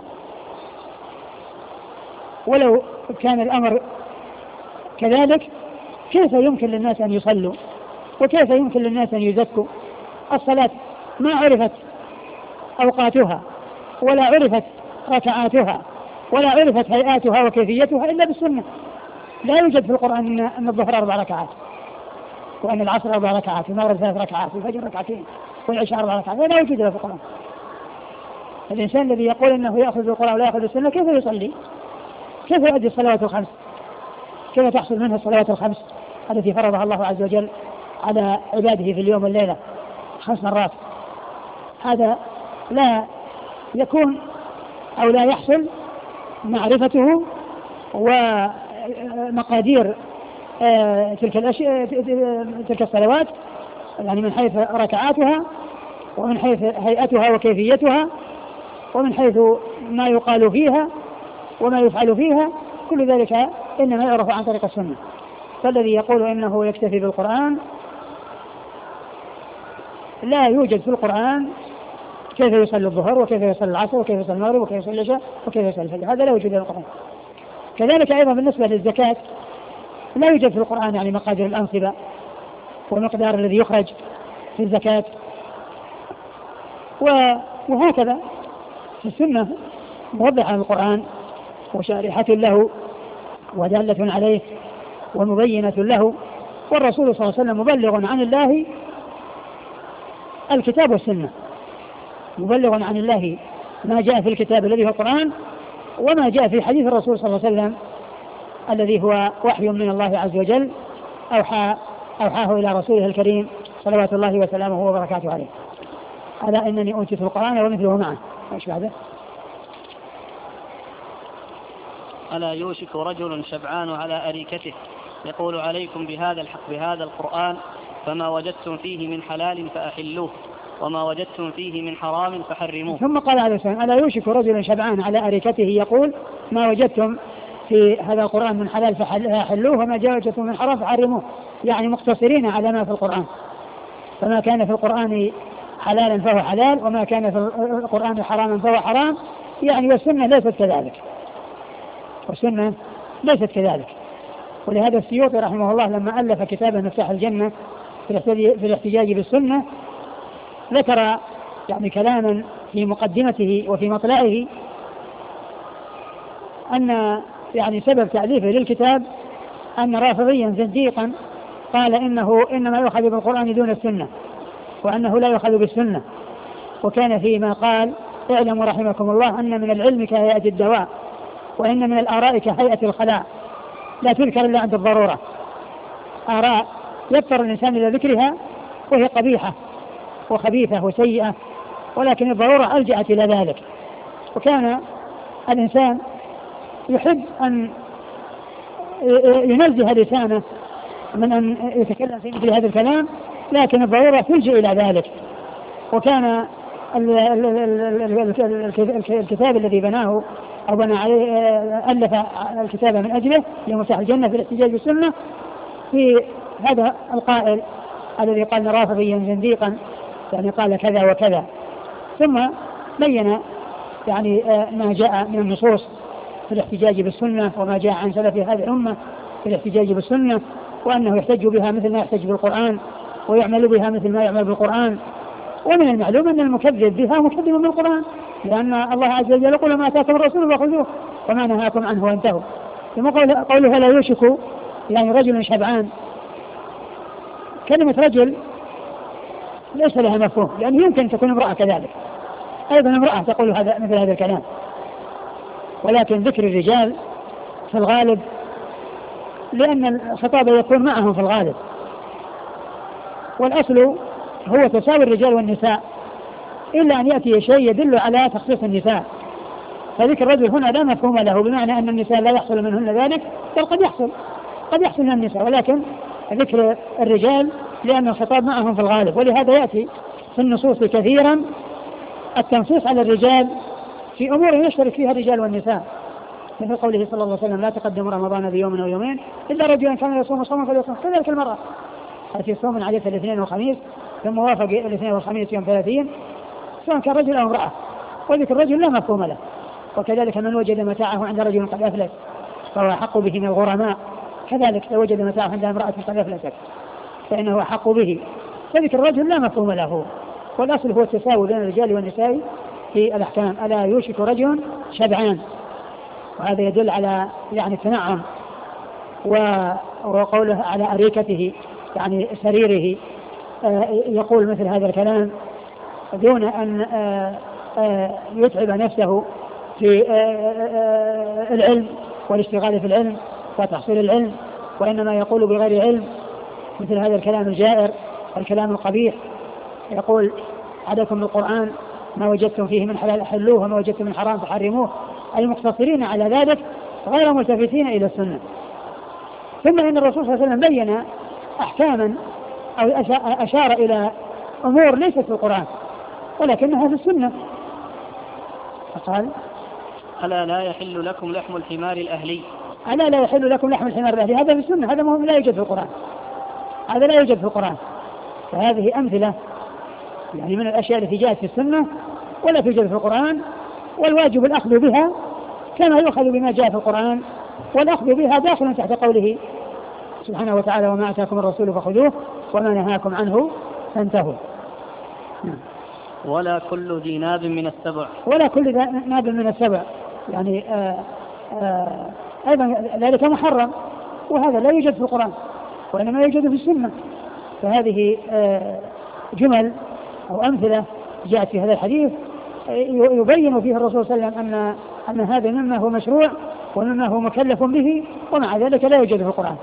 [SPEAKER 2] ولو كان الأمر كذلك كيف يمكن للناس أن يصلوا، وكيف يمكن للناس أن يزكوا؟ الصلاة ما عرفت أوقاتها ولا عرفت ركعاتها ولا عرفت هيئاتها وكيفيتها إلا بالسنة. لا يوجد في القرآن أن الظهر أربع ركعات، وأن العصر أربع ركعات، والمغرب ثلاث ركعات، والفجر ركعتين، والعشاء أربع ركعات، لا يوجد في القرآن. الإنسان الذي يقول أنه يأخذ بالقرآن ولا يأخذ بالسنة كيف يصلي؟ كيف يؤدي الصلوات الخمس؟ كيف تحصل منها الصلوات الخمس التي فرضها الله عز وجل على عباده في اليوم والليلة خمس مرات؟ هذا لا يكون أو لا يحصل معرفته ومقادير تلك الأشياء تلك الصلوات، يعني من حيث ركعاتها ومن حيث هيئتها وكيفيتها ومن حيث ما يقال فيها وما يفعل فيها، كل ذلك إنما يعرف عن طريق السنة. فالذي يقول إنه يكتفي بالقرآن لا يوجد في القرآن كيف يصلي الظهر وكيف يصلي العصر وكيف يصلي المغرب وكيف يصلي العشاء وكيف يصلي الفجر، هذا لا يوجد في القرآن. كذلك أيضا بالنسبة للزكاة لا يوجد في القرآن يعني مقادير الأنصبة ومقدار الذي يخرج في الزكاة، وهكذا في السنة موضحة القرآن وشارحة له ودالة عليه ومبينة له، والرسول صلى الله عليه وسلم مبلغ عن الله الكتاب والسنة، مبلغ عن الله ما جاء في الكتاب الذي هو القرآن وما جاء في حديث الرسول صلى الله عليه وسلم الذي هو وحي من الله عز وجل أوحى أوحاه إلى رسوله الكريم صلوات الله وسلامه وبركاته عليه. ألا إنني أوتيت القرآن ومثله معه. ايش بعده؟
[SPEAKER 1] ألا يوشك رجل شبعان على أريكته يقول عليكم بهذا الحق بهذا القرآن فما وجدتم فيه من حلال فأحلوه وما وجدتم فيه من حرام فحرموه.
[SPEAKER 2] ثم قال عليه السلام ألا يوشك رجل شبعان على أريكته يقول ما وجدتم في هذا القرآن من حلال فأحلوه وما وجدتم من حرام فحرموه، يعني مقتصرين على ما في القرآن، فما كان في القرآن حلالا فهو حلال وما كان في القرآن حراما فهو حرام، يعني والسنة ليست كذلك، والسنة ليست كذلك. ولهذا السيوطي رحمه الله لما ألف كتابا مفتاح الجنة في الاحتجاج بالسنة ذكر يعني كلاما في مقدمته وفي مطلعه أن يعني سبب تأليفه للكتاب أن رافضيا زنديقا قال إنه إنما يؤخذ بالقرآن دون السنة وأنه لا يؤخذ بالسنة، وكان فيما قال اعلموا رحمكم الله أن من العلم كهيئة الدواء وإن من الآراء كهيئة الخلاء لا تذكر إلا عند الضرورة، آراء يضطر الإنسان إلى ذكرها وهي قبيحة وخبيثة وسيئة، ولكن الضرورة ألجأت إلى ذلك. وكان الإنسان يحب أن ينزه لسانه من أن يتكلم في مثل هذا الكلام، لكن الضرورة تلجئ إلى ذلك. وكان الكتاب الذي بناه أو بنى عليه ألف الكتاب من أجله لمفتاح الجنة في الاحتجاج بالسنة في هذا القائل الذي قال رافضيا زنديقا، يعني قال كذا وكذا، ثم بين يعني ما جاء من النصوص في الاحتجاج بالسنة وما جاء عن سلف هذه الأمة في الاحتجاج بالسنة، وأنه يحتج بها مثل ما يحتج بالقرآن ويعمل بها مثل ما يعمل بالقرآن. ومن المعلوم أن المكذب بها مكذب بالقرآن، لأن الله عز وجل يقول ما آتاكم الرسول فخذوه وما نهاكم عنه وانتهوا. ثم قوله لا يوشك يعني رجل شبعان، كلمة رجل ليس لها مفهوم، لأنه يمكن تكون امرأة كذلك، أيضا امرأة تقول هذا مثل هذا الكلام، ولكن ذكر الرجال في الغالب لأن الخطاب يكون معهم في الغالب، والأصل هو تساوي الرجال والنساء إلا أن يأتي شيء يدل على تخصيص النساء. فذكر الرجل هنا لا مفهوم له، بمعنى أن النساء لا يحصل منهن ذلك، بل قد يحصل قد يحصل من النساء، ولكن ذكر الرجال لأن الخطاب معهم في الغالب. ولهذا يأتي في النصوص كثيرا التنصيص على الرجال في أمور يشترك فيها الرجال والنساء، مثل قوله صلى الله عليه وسلم: لا تقدم رمضان بيوم أو يومين إلا رجلا كان يصوم صوما فليصوم. كذلك المرأة التي صوم عليها الاثنين والخميس ثم وافق الاثنين والخميس يوم ثلاثين، سواء كان رجل أو امرأة، وذكر الرجل لا مفهوم له. وكذلك من وجد متاعه عند رجل قد أفلس فهو أحق به من الغرماء، كذلك لو وجد متاعه عند امرأة قد أفلست فإنه أحق به. فذكر الرجل لا مفهوم له، والأصل هو التساوي بين الرجال والنساء في الأحكام. ألا يوشك رجل شبعان، وهذا يدل على يعني التنعم، وقوله على أريكته يعني سريره، يقول مثل هذا الكلام دون أن يتعب نفسه في العلم والاشتغال في العلم وتحصيل العلم، وإنما يقول بغير علم مثل هذا الكلام الجائر والكلام القبيح. يقول: عدكم بالقرآن ما وجدتم فيه من حلال أحلوه وما وجدتم من حرام فحرموه، أي مقتصرين على ذلك غير ملتفتين إلى السنة. ثم إن الرسول صلى الله عليه وسلم بين أحكاما أو أشار إلى أمور ليست في القرآن ولكنها في السنة، فقال:
[SPEAKER 1] ألا لا يحل لكم لحم الحمار الأهلي.
[SPEAKER 2] ألا لا يحل لكم لحم الحمار الأهلي، هذا في السنة، هذا مهم لا يوجد في القرآن، هذا لا يوجد في القرآن. فهذه أمثلة يعني من الأشياء التي جاءت في السنة ولا توجد في القرآن، والواجب الأخذ بها كما يؤخذ بما جاء في القرآن، والأخذ بها داخل تحت قوله سبحانه وتعالى: وما أتاكم الرسول فخذوه وما نهاكم عنه فانتهوا.
[SPEAKER 1] ولا كل ذي ناب من السبع.
[SPEAKER 2] ولا كل ذي ناب من السبع، يعني آآ آآ أيضا ذلك محرم، وهذا لا يوجد في القرآن وإنما يوجد في السنة. فهذه جمل أو أمثلة جاءت في هذا الحديث يبين فيه الرسول صلى الله عليه وسلم أن أن هذا مما هو مشروع ومما هو مكلف به، ومع ذلك لا يوجد في القرآن.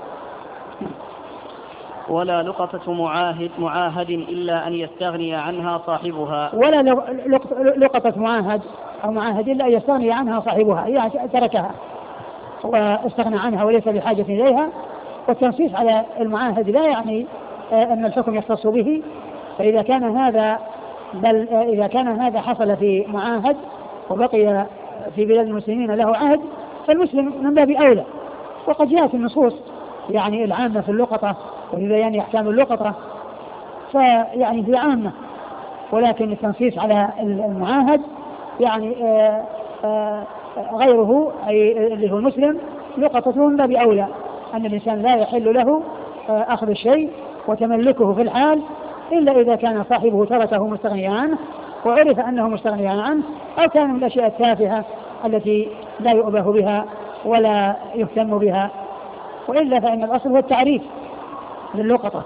[SPEAKER 1] ولا لقطة معاهد معاهد إلا أن يستغني عنها صاحبها.
[SPEAKER 2] ولا لقطة معاهد أو معاهد إلا أن يستغني عنها صاحبها، يعني تركها واستغنى عنها وليس بحاجة إليها. والتنصيص على المعاهد لا يعني أن الحكم يختص به، فإذا كان هذا بل إذا كان هذا حصل في معاهد وبقي في بلاد المسلمين له عهد فالمسلم من باب أولى. وقد جاءت النصوص يعني العامة في اللقطة وفي بيان أحكام اللقطة فيعني هي عامة، ولكن التنصيص على المعاهد يعني آآ آآ غيره أي اللي هو المسلم لقطته من باب أولى، أن الإنسان لا يحل له أخذ الشيء وتملكه في الحال إلا إذا كان صاحبه تركه مستغنيا عنه وعرف أنه مستغنيا عنه، أو كان من الأشياء التافهة التي لا يؤبه بها ولا يهتم بها، وإلا فإن الأصل هو التعريف للقطة.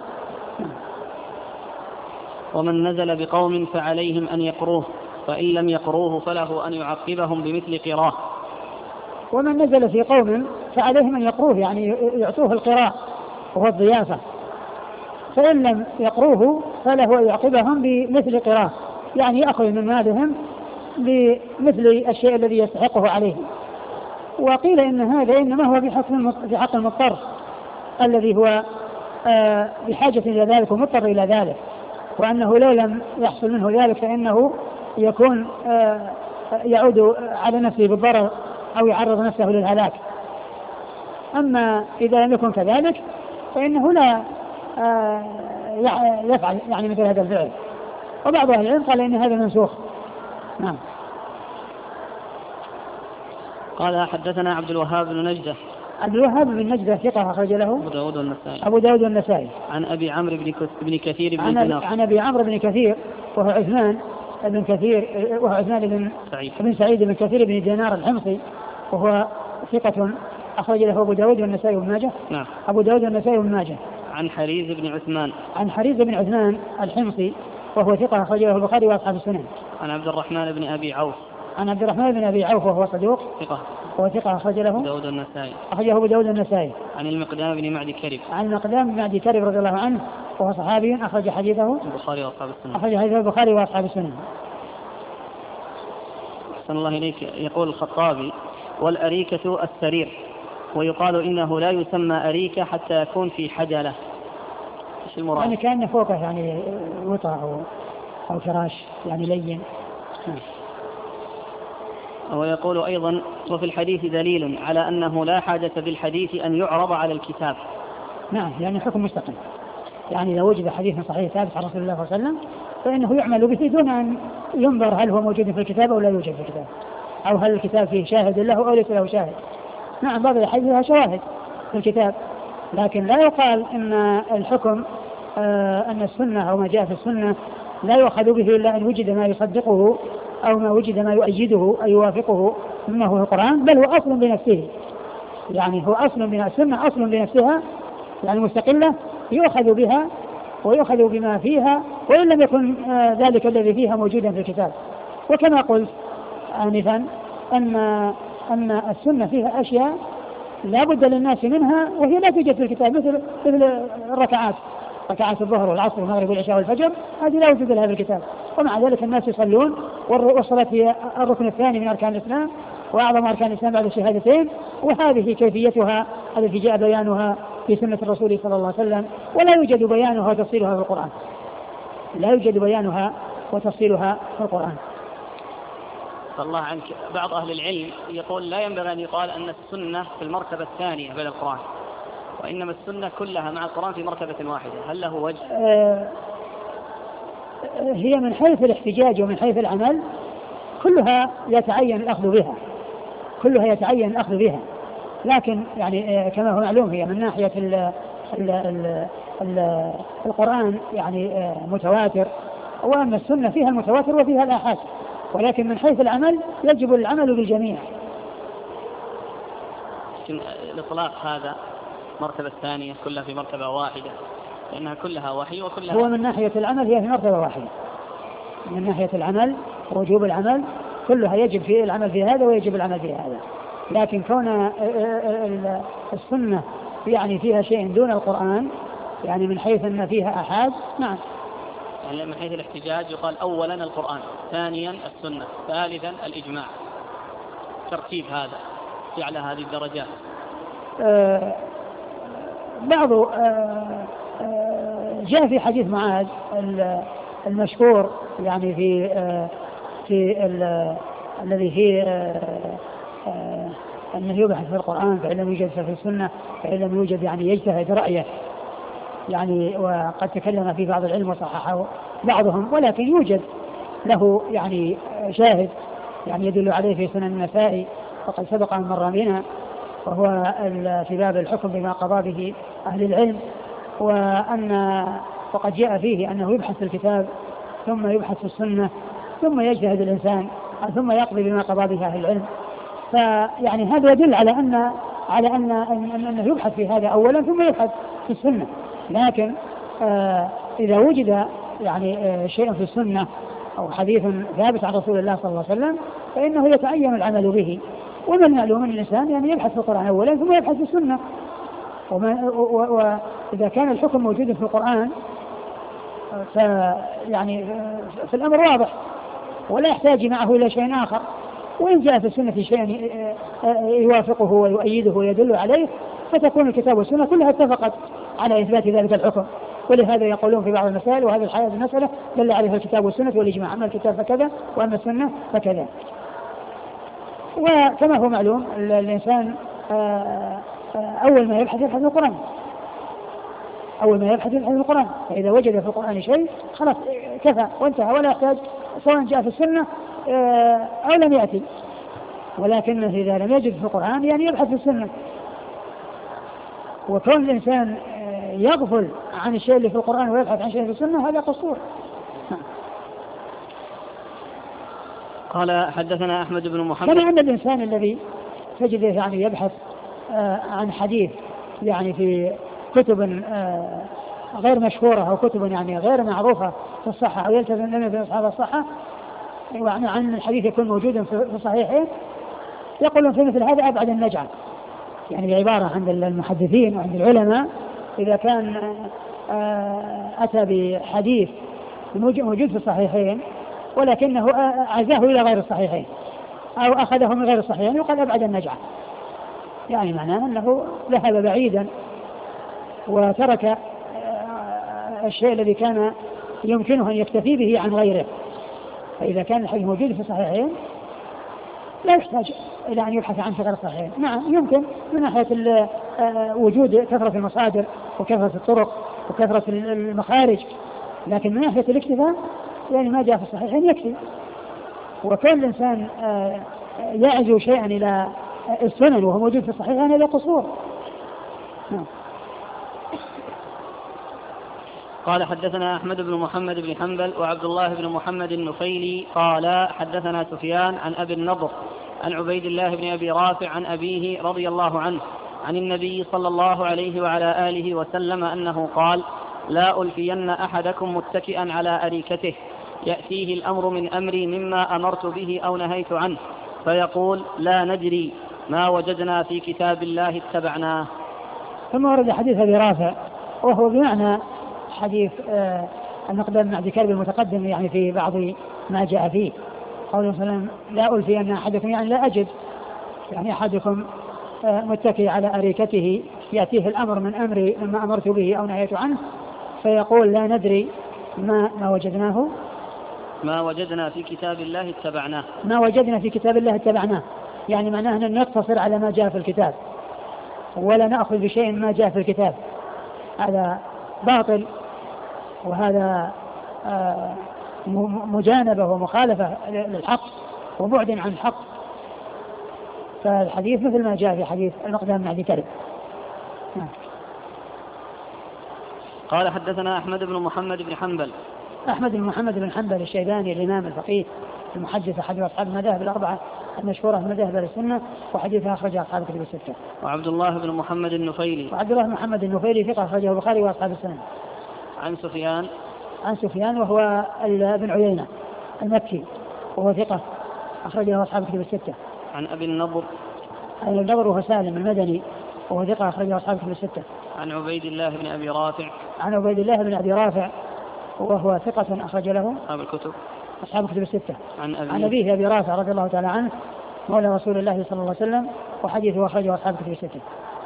[SPEAKER 1] ومن نزل بقوم فعليهم أن يقروه، فإن لم يقروه فله أن يعقبهم بمثل قراه.
[SPEAKER 2] ومن نزل في قوم فعليهم أن يقروه يعني يعطوه القراء وهو الضيافة، فإن لم يقروه فله أن يعقبهم بمثل قراه، يعني يأخذ من مالهم بمثل الشيء الذي يستحقه عليهم. وقيل إن هذا إنما هو في حق المضطر الذي هو آه بحاجة إلى ذلك ومضطر إلى ذلك، وأنه لو لم يحصل منه ذلك فإنه يكون آه يعود على نفسه بالضرر أو يعرض نفسه للهلاك. أما إذا لم يكن كذلك فإنه لا آه يفعل يعني مثل هذا الفعل. وبعض أهل العلم قال إن هذا منسوخ. نعم.
[SPEAKER 1] قال: حدثنا عبد الوهاب بن نجدة.
[SPEAKER 2] عبد الوهاب بن نجدة ثقة أخرج له
[SPEAKER 1] أبو داود والنسائي.
[SPEAKER 2] أبو داود والنسائي.
[SPEAKER 1] عن أبي عمرو بن كثير بن
[SPEAKER 2] عن,
[SPEAKER 1] دينار.
[SPEAKER 2] عن أبي عمرو بن كثير وهو عثمان بن كثير وهو عثمان بن
[SPEAKER 1] سعيد
[SPEAKER 2] بن سعيد بن كثير بن دينار الحمصي، وهو ثقة أخرج له أبو داود والنسائي وابن ماجه.
[SPEAKER 1] نعم.
[SPEAKER 2] أبو داود والنسائي وابن ماجه.
[SPEAKER 1] عن حريز بن عثمان.
[SPEAKER 2] عن حريز بن عثمان الحمصي وهو ثقة أخرج له البخاري وأصحاب السنن.
[SPEAKER 1] عن عبد الرحمن بن أبي عوف.
[SPEAKER 2] عن عبد الرحمن بن أبي عوف وهو صدوق
[SPEAKER 1] ثقة.
[SPEAKER 2] وهو ثقة أخرج له
[SPEAKER 1] داود النسائي.
[SPEAKER 2] أخرجه أبو داود النسائي.
[SPEAKER 1] عن المقدام بن معدي كرب.
[SPEAKER 2] عن المقدام بن معدي كرب رضي الله عنه وهو صحابي أخرج حديثه
[SPEAKER 1] البخاري وأصحاب السنن.
[SPEAKER 2] أخرج حديثه البخاري وأصحاب السنن.
[SPEAKER 1] أحسن الله إليك. يقول الخطابي: والأريكة السرير، ويقال إنه لا يسمى أريكة حتى يكون في حجلة. إيش المراد؟
[SPEAKER 2] يعني كأنه فوقه يعني وطأ أو, أو فراش يعني لين.
[SPEAKER 1] ويقول أيضا: وفي الحديث دليل على أنه لا حاجة بالحديث أن يعرض على الكتاب.
[SPEAKER 2] نعم، يعني حكم مستقل. يعني إذا وجد حديث صحيح ثابت عن رسول الله صلى الله عليه وسلم فإنه يعمل به دون أن ينظر هل هو موجود في الكتاب أو لا يوجد في الكتاب، أو هل الكتاب فيه شاهد له أو ليس له شاهد. نعم، بعض الأحاديث لها شواهد في الكتاب، لكن لا يقال أن الحكم آه أن السنة أو ما جاء في السنة لا يؤخذ به إلا أن وجد ما يصدقه أو ما وجد ما يؤيده أو يوافقه مما هو القرآن، بل هو أصل بنفسه. يعني هو أصل بنفسه، السنة أصل بنفسها يعني مستقلة يؤخذ بها ويؤخذ بما فيها وإن لم يكن آه ذلك الذي فيها موجودا في الكتاب. وكما قلت آنفا أن أن السنة فيها أشياء لا بد للناس منها وهي لا توجد في الكتاب، مثل مثل الركعات، ركعات الظهر والعصر والمغرب والعشاء والفجر، هذه لا وجود لها في الكتاب، ومع ذلك الناس يصلون، والصلاة هي الركن الثاني من أركان الإسلام وأعظم أركان الإسلام بعد الشهادتين، وهذه كيفيتها التي جاء بيانها في سنة الرسول صلى الله عليه وسلم، ولا يوجد بيانها وتفصيلها في القرآن، لا يوجد بيانها وتفصيلها في القرآن.
[SPEAKER 1] الله عنك. بعض أهل العلم يقول لا ينبغي أن يقال أن السنة في المرتبة الثانية بعد القرآن، وإنما السنة كلها مع القرآن في مرتبة واحدة، هل له وجه؟
[SPEAKER 2] آه هي من حيث الاحتجاج ومن حيث العمل كلها يتعين الأخذ بها، كلها يتعين الأخذ بها، لكن يعني آه كما هو معلوم هي من ناحية ال ال ال ال القرآن يعني آه متواتر، وأن السنة فيها المتواتر وفيها الآحاد، ولكن من حيث العمل يجب العمل بالجميع.
[SPEAKER 1] الإطلاق هذا مرتبة الثانية كلها في مرتبة واحدة، لأنها كلها وحي وكلها
[SPEAKER 2] هو من ناحية العمل هي في مرتبة واحدة، من ناحية العمل ووجوب العمل كلها يجب في العمل في هذا ويجب العمل في هذا، لكن كون السنة يعني فيها شيء دون القرآن يعني من حيث أن فيها أحاد. نعم،
[SPEAKER 1] يعني من حيث الاحتجاج يقال أولا القرآن، ثانيا السنة، ثالثا الإجماع، ترتيب هذا على هذه الدرجات.
[SPEAKER 2] آه بعض آه آه جاء في حديث معاذ المشهور يعني في آه في الذي فيه آه آه أنه يبحث في القرآن فإن لم يوجد في السنة فإن لم يوجد يعني يجتهد رأيه يعني، وقد تكلم في بعض العلم وصححه بعضهم، ولكن يوجد له يعني شاهد يعني يدل عليه في سنن النسائي وقد سبق أن مر بنا، وهو في باب الحكم بما قضى به أهل العلم، وأن وقد جاء فيه أنه يبحث في الكتاب ثم يبحث في السنة ثم يجتهد الإنسان ثم يقضي بما قضى به أهل العلم. فيعني هذا يدل على أن على أن أنه يبحث في هذا أولا ثم يبحث في السنة، لكن آه إذا وجد يعني آه شيء في السنة أو حديث ثابت عن رسول الله صلى الله عليه وسلم فإنه يتعين العمل به، ومن معلوم أن الإنسان يعني يبحث في القرآن أولا ثم يبحث في السنة، وإذا كان الحكم موجود في القرآن فيعني في الأمر واضح ولا يحتاج معه إلى شيء آخر، وإن جاء في السنة شيء يوافقه ويؤيده ويدل عليه فتكون الكتاب والسنة كلها اتفقت على إثبات ذلك الحكم. ولهذا يقولون في بعض المسائل وهذه الحياة المسألة دل عليها الكتاب والسنة والإجماع، أما الكتاب فكذا وأما السنة فكذا. وكما هو معلوم الإنسان أول ما يبحث يبحث في القرآن، أول ما يبحث يبحث في القرآن، فإذا وجد في القرآن شيء خلاص كفى وانتهى ولا يحتاج سواء جاء في السنة أو لم يأتي، ولكن إذا لم يجد في القرآن يعني يبحث في السنة. وكون الإنسان يغفل عن الشيء اللي في القرآن ويبحث عن شيء في السنة هذا قصور.
[SPEAKER 1] قال حدثنا أحمد بن محمد.
[SPEAKER 2] كما أن الإنسان الذي تجده يعني يبحث عن حديث يعني في كتب غير مشهورة أو كتب يعني غير معروفة في الصحة أو يلتزم لنا في أصحاب الصحة وعن عن الحديث يكون موجودا في الصحيحين، يقولون في مثل هذا أبعد النجعل، يعني بعبارة عند المحدثين وعند العلماء إذا كان أتى بحديث موجود في الصحيحين ولكنه عزاه إلى غير الصحيحين أو أخذه من غير الصحيحين يقال أبعد النجعة، يعني معناه أنه ذهب بعيدا وترك الشيء الذي كان يمكنه أن يكتفي به عن غيره. فإذا كان الحديث موجود في الصحيحين لا يحتاج إلى أن يبحث عن غير الصحيحين. نعم يمكن من ناحية وجود كثرة المصادر وكثرة الطرق وكثرة المخارج، لكن من ناحية الاكتفاء يعني ما جاء في الصحيحين يكفي. وكل إنسان يعزو شيئا إلى السنن وهو موجود في الصحيحين هذا قصور. نعم.
[SPEAKER 1] قال حدثنا أحمد بن محمد بن حنبل وعبد الله بن محمد النفيلي قال حدثنا سفيان عن أبي النضر عن عبيد الله بن أبي رافع عن أبيه رضي الله عنه عن النبي صلى الله عليه وعلى آله وسلم أنه قال: لا ألفين أحدكم متكئا على أريكته يأتيه الأمر من أمري مما أمرت به أو نهيت عنه فيقول: لا ندري، ما وجدنا في كتاب الله اتبعناه.
[SPEAKER 2] ثم ورد حديث أبي رافع وهو بمعنى حديث آه المقدام بن عبد كرب المتقدم، يعني في بعض ما جاء فيه قوله صلى الله عليه وسلم: لا ألفين أحدكم، يعني لا أجد، يعني أحدكم آه متكئ على أريكته يأتيه الأمر من أمري مما أمرت به أو نهيت عنه فيقول: لا ندري، ما, ما وجدناه
[SPEAKER 1] ما وجدنا في كتاب الله اتبعناه.
[SPEAKER 2] ما وجدنا في كتاب الله اتبعناه، يعني معناه أن نقتصر على ما جاء في الكتاب ولا نأخذ بشيء ما جاء في الكتاب. هذا باطل، وهذا آه مجانبة ومخالفة للحق وبعد عن الحق. فالحديث مثل ما جاء في حديث المقدام بن عبد كرب.
[SPEAKER 1] قال حدثنا أحمد بن محمد بن حنبل.
[SPEAKER 2] أحمد بن محمد بن حنبل الشيباني الإمام الفقيه المحدث أحد أصحاب المذاهب الأربعة المشهورة من مذاهب السنة، وحديثها أخرجه أصحاب الكتب الستة.
[SPEAKER 1] وعبد الله بن محمد النفيلي.
[SPEAKER 2] وعبد الله بن محمد النفيلي ثقة أخرجه البخاري وأصحاب السنة.
[SPEAKER 1] عن سفيان.
[SPEAKER 2] عن سفيان وهو ابن عيينة المكي وهو ثقة أخرجه أصحاب الكتب الستة.
[SPEAKER 1] عن أبي النضر.
[SPEAKER 2] عن النضر وهو سالم المدني وهو ثقة أخرجه أصحاب الكتب الستة.
[SPEAKER 1] عن عبيد الله بن أبي رافع.
[SPEAKER 2] عن عبيد الله بن أبي رافع وهو ثقة أخرج له
[SPEAKER 1] أصحاب الكتب
[SPEAKER 2] أصحاب الكتب الستة.
[SPEAKER 1] عن أبيه.
[SPEAKER 2] عن أبيه أبي رافع رضي الله تعالى عنه مولى رسول الله صلى الله عليه وسلم، وحديثه أخرجه أصحاب الكتب الستة.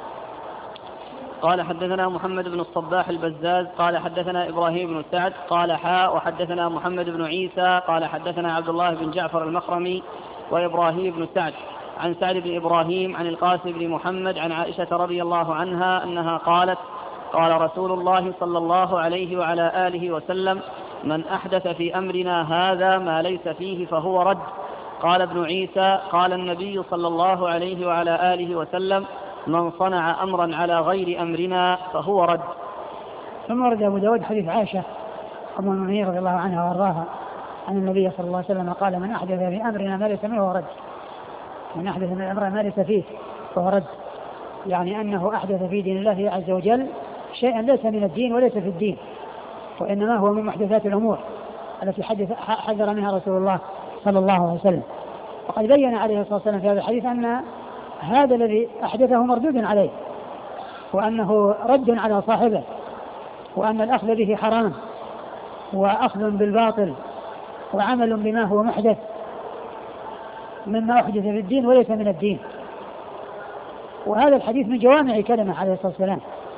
[SPEAKER 1] قال حدثنا محمد بن الصباح البزاز قال حدثنا إبراهيم بن سعد قال حاء وحدثنا محمد بن عيسى قال حدثنا عبد الله بن جعفر المخرمي وإبراهيم بن سعد عن سعد بن إبراهيم عن القاسم بن محمد عن عائشة رضي الله عنها أنها قالت: قال رسول الله صلى الله عليه وعلى آله وسلم: من أحدث في أمرنا هذا ما ليس فيه فهو رد. قال ابن عيسى: قال النبي صلى الله عليه وعلى آله وسلم: من صنع أمرا على غير أمرنا فهو رد.
[SPEAKER 2] ثم ورد أبو داود حديث عائشة أم المؤمنين رضي الله عنها وارضاها عن النبي صلى الله عليه وسلم قال: من أحدث في أمرنا ما ليس منه فهو رد. من أحدث من أمرنا ما ليس فيه فهو رد، يعني أنه أحدث في دين الله عز وجل شيئا ليس من الدين وليس في الدين، وإنما هو من محدثات الأمور التي حذر منها رسول الله صلى الله عليه وسلم. وقد بين عليه الصلاة والسلام في هذا الحديث أن هذا الذي أحدثه مردود عليه، وأنه رد على صاحبه، وأن الأخذ به حرام وأخذ بالباطل وعمل بما هو محدث مما أحدث في الدين وليس من الدين. وهذا الحديث من جوامع كلمة عليه الصلاة والسلام،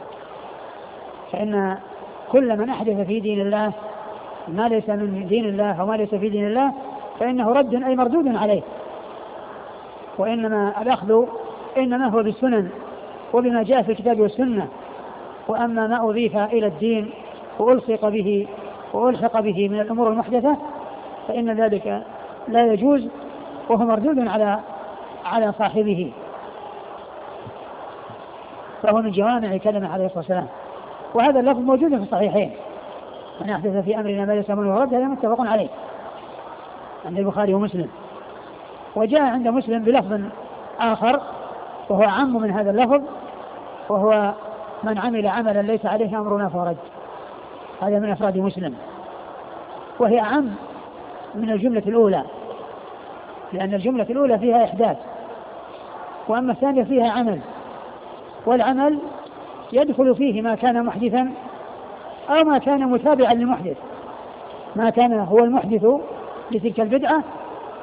[SPEAKER 2] فإن كل من أحدث في دين الله ما ليس من دين الله وما ليس في دين الله فإنه رد أي مردود عليه. وإنما الأخذ إنما هو بالسنن وبما جاء في الكتاب والسنة، وأما ما أضيف إلى الدين وألصق به وألحق به من الأمور المحدثة فإن ذلك لا يجوز وهو مردود على على صاحبه، فهو من جوامع كلمة عليه الصلاة والسلام. وهذا اللفظ موجود في الصحيحين: من أحدث في أمرنا ما ليس منه رد، هذا متفق عليه عند البخاري ومسلم. وجاء عند مسلم بلفظ آخر وهو عام من هذا اللفظ، وهو: من عمل عملا ليس عليه أمرنا فهو رد. هذا من أفراد مسلم، وهي عام من الجملة الأولى، لأن الجملة الأولى فيها إحداث، وأما الثانية فيها عمل، والعمل يدخل فيه ما كان محدثا أو ما كان متابعا للمحدث، ما كان هو المحدث لتلك البدعة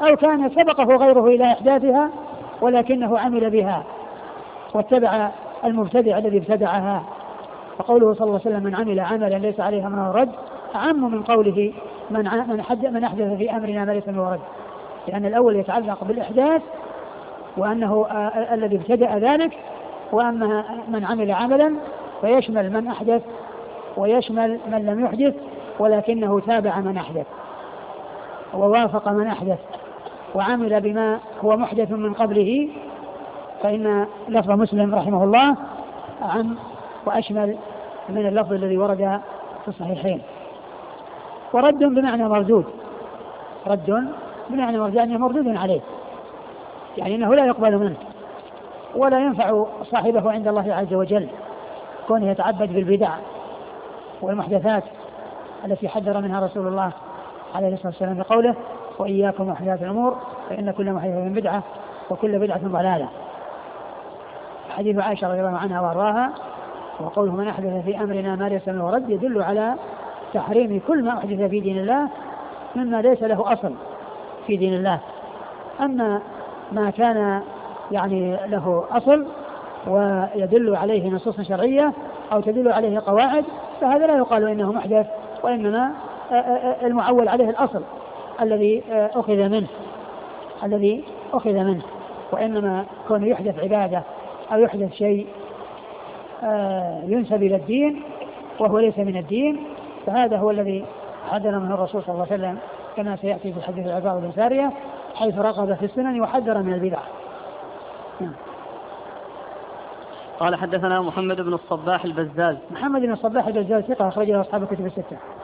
[SPEAKER 2] أو كان سبقه غيره إلى إحداثها ولكنه عمل بها واتبع المبتدع الذي ابتدعها. فقوله صلى الله عليه وسلم من عمل عملا ليس عليه أمرنا رد أعم من قوله من من أحدث في أمرنا ما ليس منه رد، لأن الأول يتعلق بالإحداث وأنه الذي ابتدأ ذلك، وأما من عمل عملا فيشمل من أحدث ويشمل من لم يحدث ولكنه تابع من أحدث ووافق من أحدث وعمل بما هو محدث من قبله، فإن لفظ مسلم رحمه الله عم وأشمل من اللفظ الذي ورد في الصحيحين. ورد بمعنى مردود، رد بمعنى مردود يعني مردود عليه، يعني أنه لا يقبل منه ولا ينفع صاحبه عند الله عز وجل كونه يتعبد بالبدع والمحدثات التي حذر منها رسول الله عليه الصلاة والسلام بقوله وإياكم محدثات الأمور فإن كل محدثة بدعة وكل بدعة ضلالة. حديث عائشة رضي الله عنها وأرضاها وقوله من أحدث في أمرنا ما ليس منه رد يدل على تحريم كل ما أحدث في دين الله مما ليس له أصل في دين الله. أما ما كان يعني له أصل ويدل عليه نصوص شرعية أو تدل عليه قواعد فهذا لا يقال إنه محدث، وإنما المعول عليه الأصل الذي أخذ منه الذي أخذ منه وإنما كون يحدث عبادة أو يحدث شيء ينسب إلى الدين وهو ليس من الدين فهذا هو الذي حذر منه الرسول صلى الله عليه وسلم كما سيأتي في الحديث العباد بن سارية حيث رغب في السنن وحذر من البدع.
[SPEAKER 1] قال حدثنا محمد بن الصباح البزاز.
[SPEAKER 2] محمد بن الصباح البزاز ثقة أخرجه أصحاب الكتب الستة.